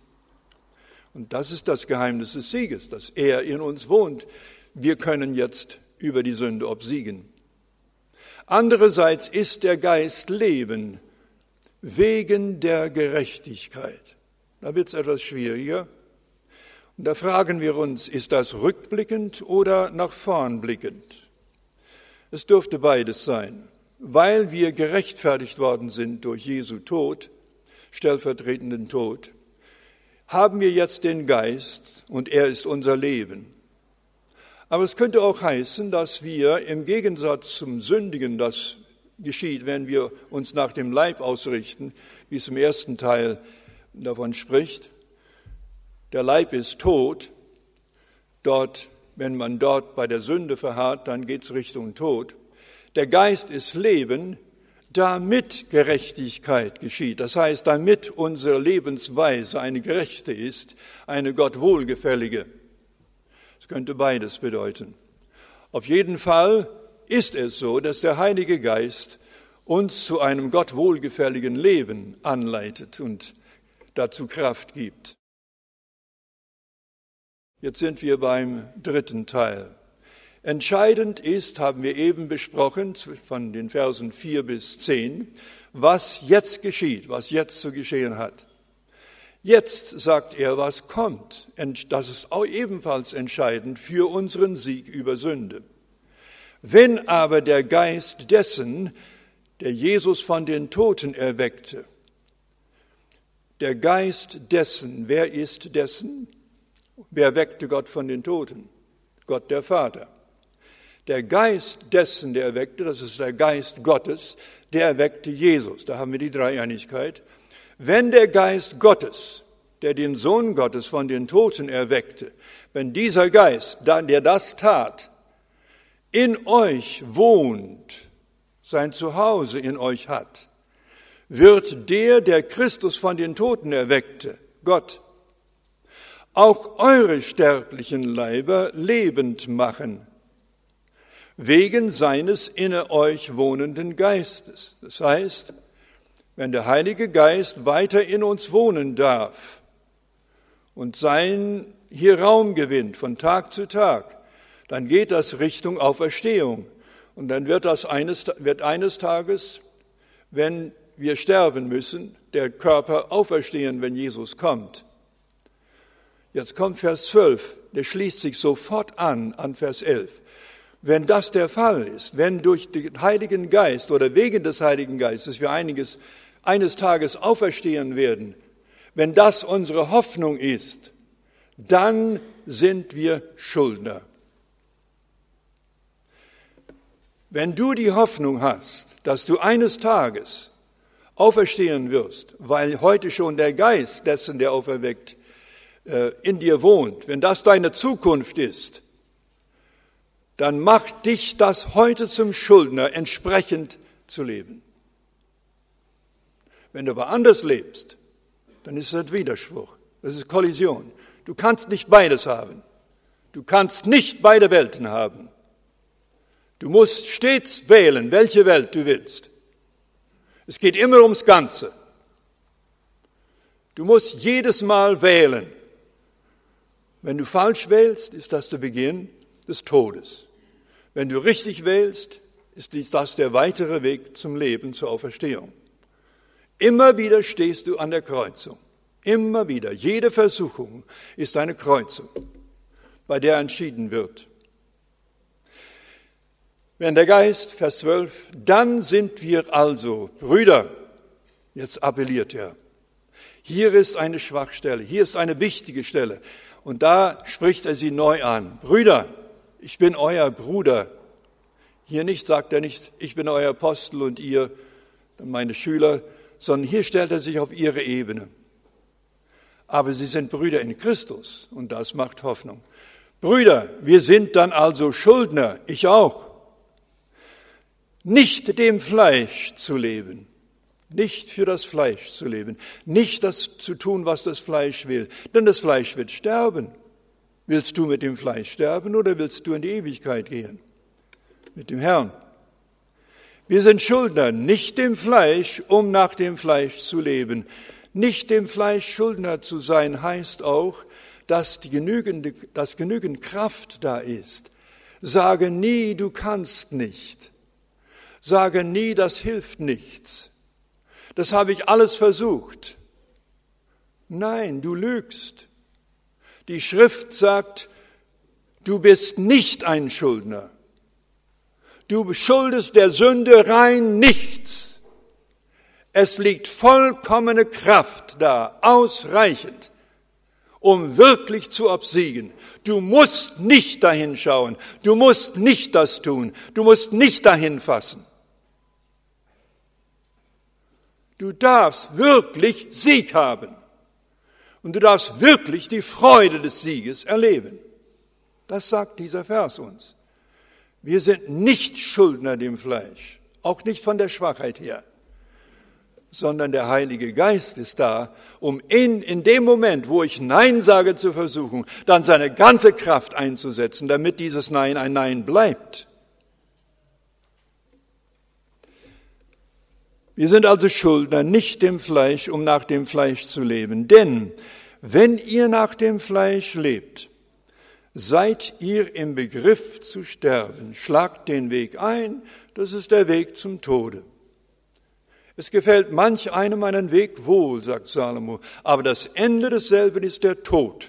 Und das ist das Geheimnis des Sieges, dass er in uns wohnt. Wir können jetzt über die Sünde obsiegen. Andererseits ist der Geist Leben wegen der Gerechtigkeit. Da wird es etwas schwieriger. Und da fragen wir uns, ist das rückblickend oder nach vorn blickend? Es dürfte beides sein, weil wir gerechtfertigt worden sind durch Jesu Tod, stellvertretenden Tod, haben wir jetzt den Geist und er ist unser Leben. Aber es könnte auch heißen, dass wir im Gegensatz zum Sündigen, das geschieht, wenn wir uns nach dem Leib ausrichten, wie es im ersten Teil davon spricht, der Leib ist tot, dort, wenn man dort bei der Sünde verharrt, dann geht es Richtung Tod. Der Geist ist Leben, damit Gerechtigkeit geschieht. Das heißt, damit unsere Lebensweise eine gerechte ist, eine Gott wohlgefällige. Es könnte beides bedeuten. Auf jeden Fall ist es so, dass der Heilige Geist uns zu einem Gott wohlgefälligen Leben anleitet und dazu Kraft gibt. Jetzt sind wir beim dritten Teil. Entscheidend ist, haben wir eben besprochen, von den Versen vier bis zehn, was jetzt geschieht, was jetzt zu geschehen hat. Jetzt sagt er, was kommt. Das ist auch ebenfalls entscheidend für unseren Sieg über Sünde. Wenn aber der Geist dessen, der Jesus von den Toten erweckte, der Geist dessen, wer ist dessen? Wer weckte Gott von den Toten? Gott der Vater. Der Geist dessen, der erweckte, das ist der Geist Gottes, der erweckte Jesus. Da haben wir die Dreieinigkeit. Wenn der Geist Gottes, der den Sohn Gottes von den Toten erweckte, wenn dieser Geist, der das tat, in euch wohnt, sein Zuhause in euch hat, wird der, der Christus von den Toten erweckte, Gott, auch eure sterblichen Leiber lebend machen, wegen seines in euch wohnenden Geistes. Das heißt, wenn der Heilige Geist weiter in uns wohnen darf und sein hier Raum gewinnt von Tag zu Tag, dann geht das Richtung Auferstehung. Und dann wird das eines, wird eines Tages, wenn wir sterben müssen, der Körper auferstehen, wenn Jesus kommt. Jetzt kommt Vers zwölf, der schließt sich sofort an, an Vers elf. Wenn das der Fall ist, wenn durch den Heiligen Geist oder wegen des Heiligen Geistes wir einiges, eines Tages auferstehen werden, wenn das unsere Hoffnung ist, dann sind wir Schuldner. Wenn du die Hoffnung hast, dass du eines Tages auferstehen wirst, weil heute schon der Geist dessen, der auferweckt, in dir wohnt, wenn das deine Zukunft ist, dann macht dich das heute zum Schuldner, entsprechend zu leben. Wenn du aber anders lebst, dann ist das Widerspruch. Das ist Kollision. Du kannst nicht beides haben. Du kannst nicht beide Welten haben. Du musst stets wählen, welche Welt du willst. Es geht immer ums Ganze. Du musst jedes Mal wählen. Wenn du falsch wählst, ist das der Beginn des Todes. Wenn du richtig wählst, ist das der weitere Weg zum Leben, zur Auferstehung. Immer wieder stehst du an der Kreuzung. Immer wieder. Jede Versuchung ist eine Kreuzung, bei der entschieden wird. Wenn der Geist, Vers zwölf, dann sind wir also Brüder, jetzt appelliert er. Hier ist eine Schwachstelle, hier ist eine wichtige Stelle. Und da spricht er sie neu an. Brüder, ich bin euer Bruder. Hier nicht sagt er nicht, ich bin euer Apostel und ihr, meine Schüler, sondern hier stellt er sich auf ihre Ebene. Aber sie sind Brüder in Christus und das macht Hoffnung. Brüder, wir sind dann also Schuldner, ich auch. Nicht dem Fleisch zu leben, nicht für das Fleisch zu leben, nicht das zu tun, was das Fleisch will, denn das Fleisch wird sterben. Willst du mit dem Fleisch sterben oder willst du in die Ewigkeit gehen? Mit dem Herrn. Wir sind Schuldner, nicht dem Fleisch, um nach dem Fleisch zu leben. Nicht dem Fleisch Schuldner zu sein, heißt auch, dass, die genügende, dass genügend Kraft da ist. Sage nie, du kannst nicht. Sage nie, das hilft nichts. Das habe ich alles versucht. Nein, du lügst. Die Schrift sagt, du bist nicht ein Schuldner. Du schuldest der Sünde rein nichts. Es liegt vollkommene Kraft da, ausreichend, um wirklich zu obsiegen. Du musst nicht dahin schauen, du musst nicht das tun, du musst nicht dahin fassen. Du darfst wirklich Sieg haben und du darfst wirklich die Freude des Sieges erleben. Das sagt dieser Vers uns. Wir sind nicht Schuldner dem Fleisch, auch nicht von der Schwachheit her, sondern der Heilige Geist ist da, um in, in dem Moment, wo ich Nein sage zur Versuchung, dann seine ganze Kraft einzusetzen, damit dieses Nein ein Nein bleibt. Wir sind also Schuldner, nicht dem Fleisch, um nach dem Fleisch zu leben. Denn wenn ihr nach dem Fleisch lebt, seid ihr im Begriff zu sterben. Schlagt den Weg ein, das ist der Weg zum Tode. Es gefällt manch einem einen Weg wohl, sagt Salomo, aber das Ende desselben ist der Tod.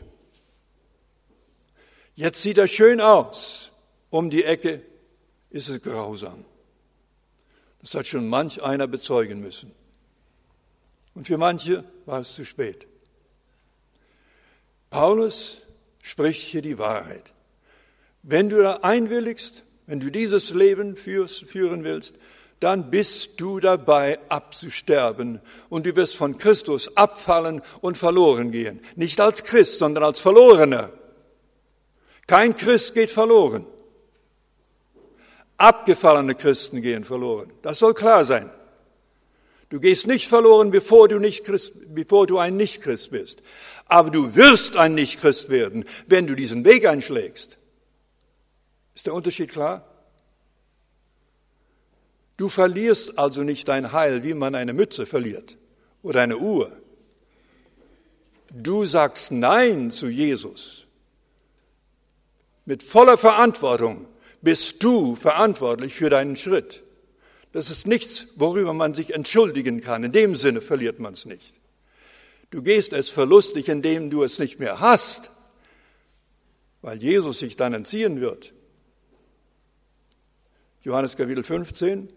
Jetzt sieht er schön aus, um die Ecke ist es grausam. Das hat schon manch einer bezeugen müssen. Und für manche war es zu spät. Paulus spricht hier die Wahrheit. Wenn du da einwilligst, wenn du dieses Leben führst, führen willst, dann bist du dabei abzusterben und du wirst von Christus abfallen und verloren gehen. Nicht als Christ, sondern als Verlorener. Kein Christ geht verloren. Abgefallene Christen gehen verloren. Das soll klar sein. Du gehst nicht verloren, bevor du, nicht Christ, bevor du ein Nicht-Christ bist. Aber du wirst ein Nicht-Christ werden, wenn du diesen Weg einschlägst. Ist der Unterschied klar? Du verlierst also nicht dein Heil, wie man eine Mütze verliert oder eine Uhr. Du sagst Nein zu Jesus. Mit voller Verantwortung bist du verantwortlich für deinen Schritt. Das ist nichts, worüber man sich entschuldigen kann. In dem Sinne verliert man es nicht. Du gehst es verlustig, indem du es nicht mehr hast, weil Jesus sich dann entziehen wird. Johannes Kapitel fünfzehn.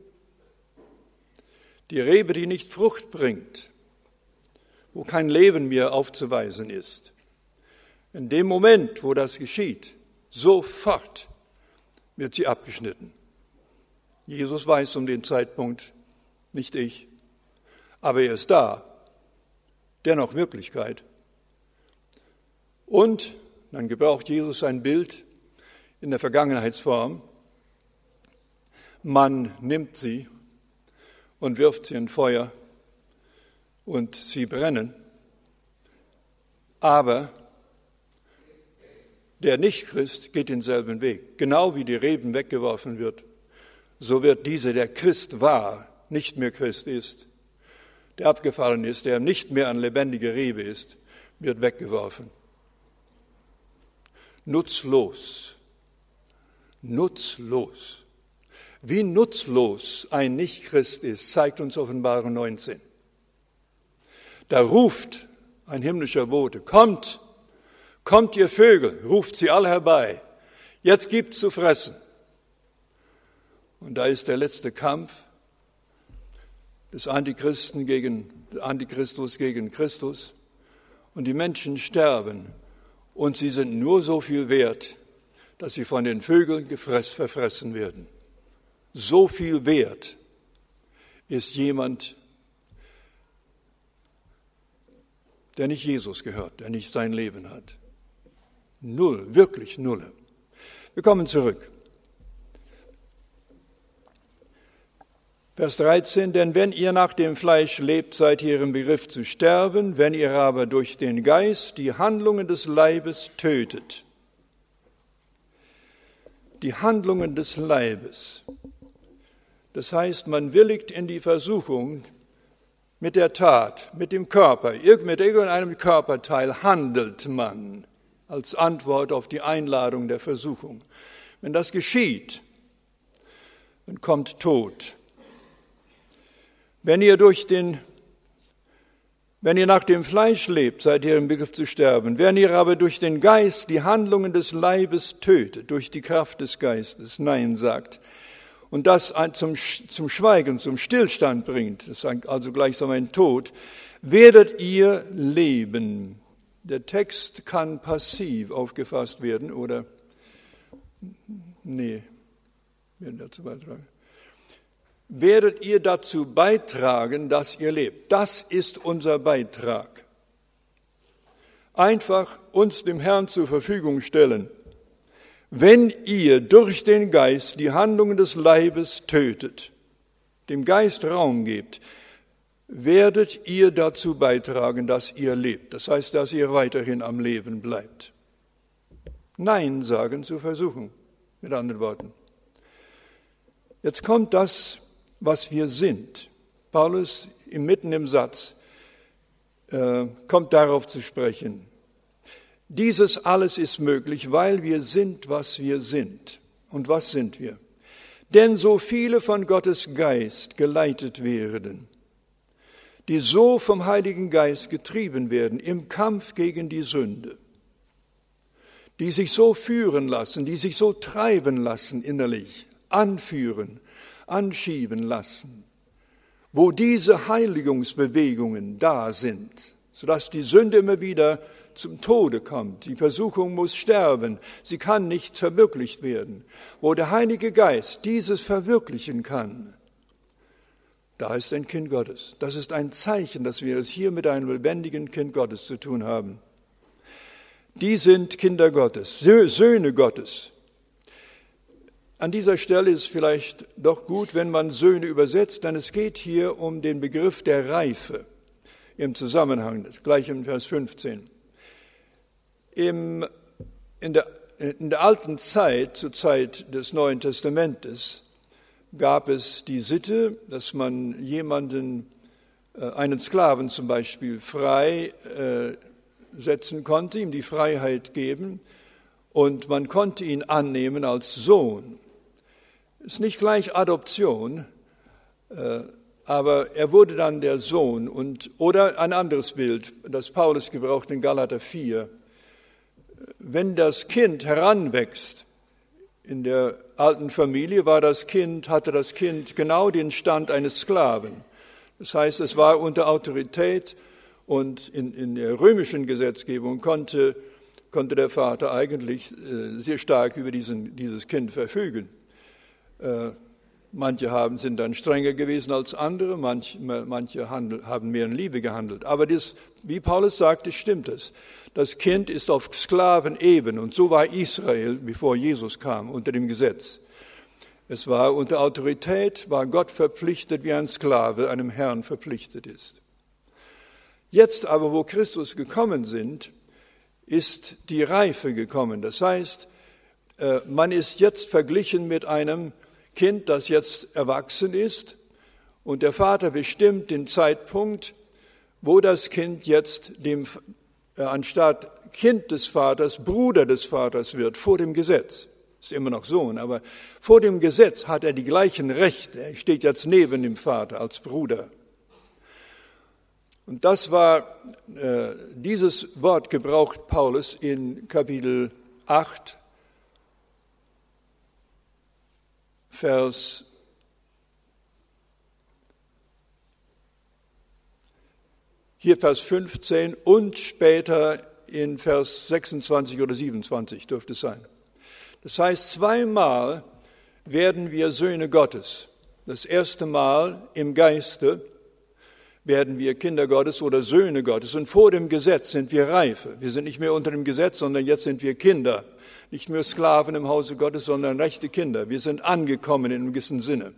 Die Rebe, die nicht Frucht bringt, wo kein Leben mehr aufzuweisen ist. In dem Moment, wo das geschieht, sofort wird sie abgeschnitten. Jesus weiß um den Zeitpunkt, nicht ich, aber er ist da, dennoch Wirklichkeit. Und dann gebraucht Jesus ein Bild in der Vergangenheitsform. Man nimmt sie und wirft sie in Feuer und sie brennen Aber der Nicht-Christ geht denselben Weg. Genau wie die Reben weggeworfen wird, so wird dieser, der Christ war, nicht mehr Christ ist, der abgefallen ist, der nicht mehr ein lebendiger Rebe ist, wird weggeworfen. Nutzlos. Nutzlos. Wie nutzlos ein Nicht-Christ ist, zeigt uns Offenbarung neunzehn. Da ruft ein himmlischer Bote, kommt, kommt ihr Vögel, ruft sie alle herbei, jetzt gibt's zu fressen. Und da ist der letzte Kampf des Antichristen gegen, Antichristus gegen Christus. Und die Menschen sterben und sie sind nur so viel wert, dass sie von den Vögeln gefress, verfressen werden. So viel wert ist jemand, der nicht Jesus gehört, der nicht sein Leben hat. Null, wirklich null. Wir kommen zurück. Vers dreizehn, denn wenn ihr nach dem Fleisch lebt, seid ihr im Begriff zu sterben, wenn ihr aber durch den Geist die Handlungen des Leibes tötet. Die Handlungen des Leibes. Das heißt, man willigt in die Versuchung mit der Tat, mit dem Körper, mit irgendeinem Körperteil handelt man als Antwort auf die Einladung der Versuchung. Wenn das geschieht, dann kommt Tod. Wenn ihr durch den, wenn ihr nach dem Fleisch lebt, seid ihr im Begriff zu sterben. Wenn ihr aber durch den Geist die Handlungen des Leibes tötet, durch die Kraft des Geistes Nein sagt und das zum, zum Schweigen, zum Stillstand bringt, das ist also gleichsam ein Tod, werdet ihr leben. Der Text kann passiv aufgefasst werden oder, nee, werden dazu beitragen. Werdet ihr dazu beitragen, dass ihr lebt. Das ist unser Beitrag. Einfach uns dem Herrn zur Verfügung stellen. Wenn ihr durch den Geist die Handlungen des Leibes tötet, dem Geist Raum gebt, werdet ihr dazu beitragen, dass ihr lebt. Das heißt, dass ihr weiterhin am Leben bleibt. Nein sagen zur Versuchung, mit anderen Worten. Jetzt kommt das, was wir sind. Paulus mitten im Satz äh, kommt darauf zu sprechen. Dieses alles ist möglich, weil wir sind, was wir sind. Und was sind wir? Denn so viele von Gottes Geist geleitet werden, die so vom Heiligen Geist getrieben werden im Kampf gegen die Sünde, die sich so führen lassen, die sich so treiben lassen innerlich, anführen, anschieben lassen, wo diese Heiligungsbewegungen da sind, sodass die Sünde immer wieder zum Tode kommt. Die Versuchung muss sterben, sie kann nicht verwirklicht werden. Wo der Heilige Geist dieses verwirklichen kann, da ist ein Kind Gottes. Das ist ein Zeichen, dass wir es hier mit einem lebendigen Kind Gottes zu tun haben. Die sind Kinder Gottes, Söhne Gottes. An dieser Stelle ist es vielleicht doch gut, wenn man Söhne übersetzt, denn es geht hier um den Begriff der Reife im Zusammenhang, das gleich im Vers fünfzehn. Im, in, der, in der alten Zeit, zur Zeit des Neuen Testamentes, gab es die Sitte, dass man jemanden, einen Sklaven zum Beispiel, frei setzen konnte, ihm die Freiheit geben und man konnte ihn annehmen als Sohn. Ist nicht gleich Adoption, aber er wurde dann der Sohn. Und, oder ein anderes Bild, das Paulus gebraucht in Galater vier. Wenn das Kind heranwächst, in der alten Familie war das Kind, hatte das Kind genau den Stand eines Sklaven. Das heißt, es war unter Autorität und in, in der römischen Gesetzgebung konnte, konnte der Vater eigentlich sehr stark über diesen, dieses Kind verfügen. Manche haben, sind dann strenger gewesen als andere, manche, manche handel, haben mehr in Liebe gehandelt. Aber das, wie Paulus sagte, stimmt es. Das Kind ist auf Sklavenebene und so war Israel, bevor Jesus kam, unter dem Gesetz. Es war unter Autorität, war Gott verpflichtet, wie ein Sklave einem Herrn verpflichtet ist. Jetzt aber, wo Christus gekommen sind, ist die Reife gekommen. Das heißt, man ist jetzt verglichen mit einem Kind, das jetzt erwachsen ist, und der Vater bestimmt den Zeitpunkt, wo das Kind jetzt dem, äh, anstatt Kind des Vaters, Bruder des Vaters wird, vor dem Gesetz. Ist immer noch Sohn, aber vor dem Gesetz hat er die gleichen Rechte. Er steht jetzt neben dem Vater als Bruder. Und das war, äh, dieses Wort gebraucht Paulus in Kapitel acht, Vers hier Vers fünfzehn und später in Vers sechsundzwanzig oder siebenundzwanzig dürfte es sein. Das heißt, zweimal werden wir Söhne Gottes. Das erste Mal im Geiste werden wir Kinder Gottes oder Söhne Gottes. Und vor dem Gesetz sind wir Reife. Wir sind nicht mehr unter dem Gesetz, sondern jetzt sind wir Kinder. Nicht mehr Sklaven im Hause Gottes, sondern rechte Kinder. Wir sind angekommen in einem gewissen Sinne.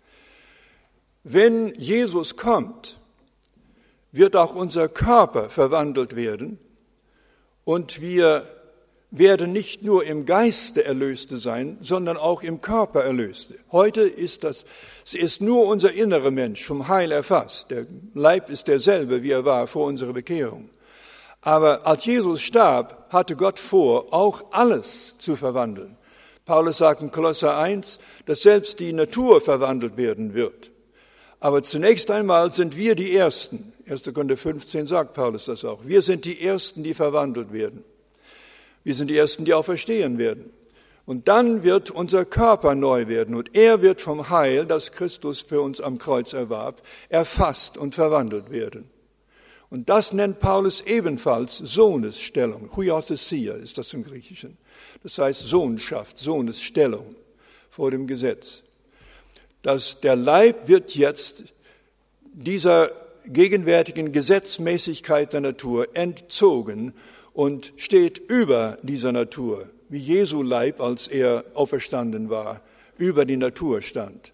Wenn Jesus kommt, wird auch unser Körper verwandelt werden und wir werden nicht nur im Geiste Erlöste sein, sondern auch im Körper Erlöste. Heute ist das, es ist nur unser innerer Mensch vom Heil erfasst. Der Leib ist derselbe, wie er war vor unserer Bekehrung. Aber als Jesus starb, hatte Gott vor, auch alles zu verwandeln. Paulus sagt in Kolosser eins, dass selbst die Natur verwandelt werden wird. Aber zunächst einmal sind wir die Ersten. erster Korinther fünfzehn sagt Paulus das auch. Wir sind die Ersten, die verwandelt werden. Wir sind die Ersten, die auferstehen werden. Und dann wird unser Körper neu werden. Und er wird vom Heil, das Christus für uns am Kreuz erwarb, erfasst und verwandelt werden. Und das nennt Paulus ebenfalls Sohnesstellung. Huiothesia ist das im Griechischen. Das heißt Sohnschaft, Sohnesstellung vor dem Gesetz. Dass der Leib wird jetzt dieser gegenwärtigen Gesetzmäßigkeit der Natur entzogen und steht über dieser Natur, wie Jesu Leib, als er auferstanden war, über die Natur stand.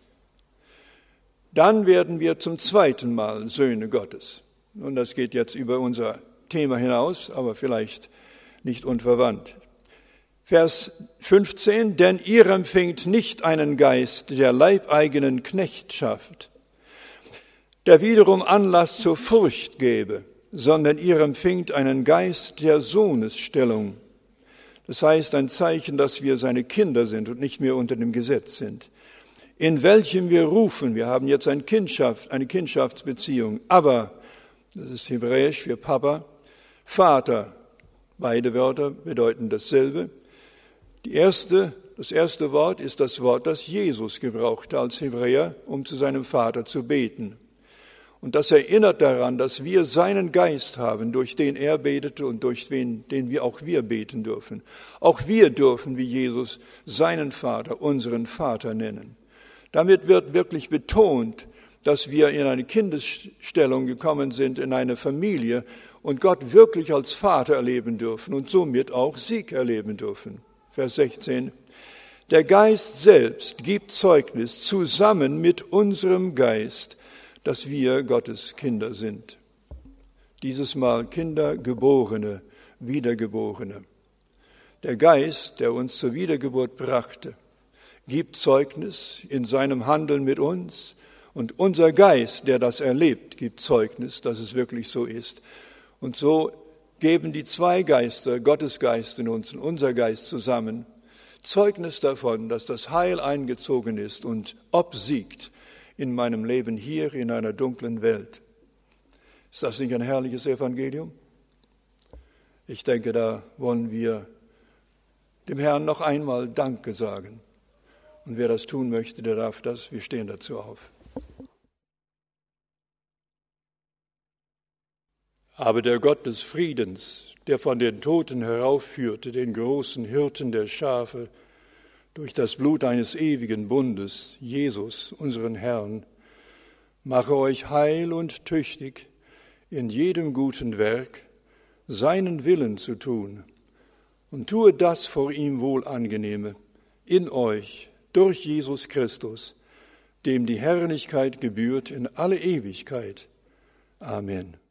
Dann werden wir zum zweiten Mal Söhne Gottes. Und das geht jetzt über unser Thema hinaus, aber vielleicht nicht unverwandt. Vers fünfzehn, denn ihr empfingt nicht einen Geist der leibeigenen Knechtschaft, der wiederum Anlass zur Furcht gebe, sondern ihr empfingt einen Geist der Sohnesstellung. Das heißt ein Zeichen, dass wir seine Kinder sind und nicht mehr unter dem Gesetz sind, in welchem wir rufen, wir haben jetzt eine Kindschaft, eine Kindschaftsbeziehung, aber, das ist hebräisch für Papa, Vater, beide Wörter bedeuten dasselbe. Die erste, das erste Wort ist das Wort, das Jesus gebrauchte als Hebräer, um zu seinem Vater zu beten. Und das erinnert daran, dass wir seinen Geist haben, durch den er betete und durch den, den wir auch wir beten dürfen. Auch wir dürfen, wie Jesus, seinen Vater, unseren Vater nennen. Damit wird wirklich betont, dass wir in eine Kindesstellung gekommen sind, in eine Familie und Gott wirklich als Vater erleben dürfen und somit auch Sieg erleben dürfen. Vers sechzehn. Der Geist selbst gibt Zeugnis zusammen mit unserem Geist, dass wir Gottes Kinder sind. Dieses Mal Kinder, Geborene, Wiedergeborene. Der Geist, der uns zur Wiedergeburt brachte, gibt Zeugnis in seinem Handeln mit uns und unser Geist, der das erlebt, gibt Zeugnis, dass es wirklich so ist. Und so geben die zwei Geister, Gottes Geist in uns und unser Geist zusammen, Zeugnis davon, dass das Heil eingezogen ist und obsiegt in meinem Leben hier in einer dunklen Welt. Ist das nicht ein herrliches Evangelium? Ich denke, da wollen wir dem Herrn noch einmal Danke sagen. Und wer das tun möchte, der darf das. Wir stehen dazu auf. Aber der Gott des Friedens, der von den Toten heraufführte, den großen Hirten der Schafe, durch das Blut eines ewigen Bundes, Jesus, unseren Herrn, mache euch heil und tüchtig, in jedem guten Werk seinen Willen zu tun und tue das vor ihm Wohlangenehme in euch durch Jesus Christus, dem die Herrlichkeit gebührt in alle Ewigkeit. Amen.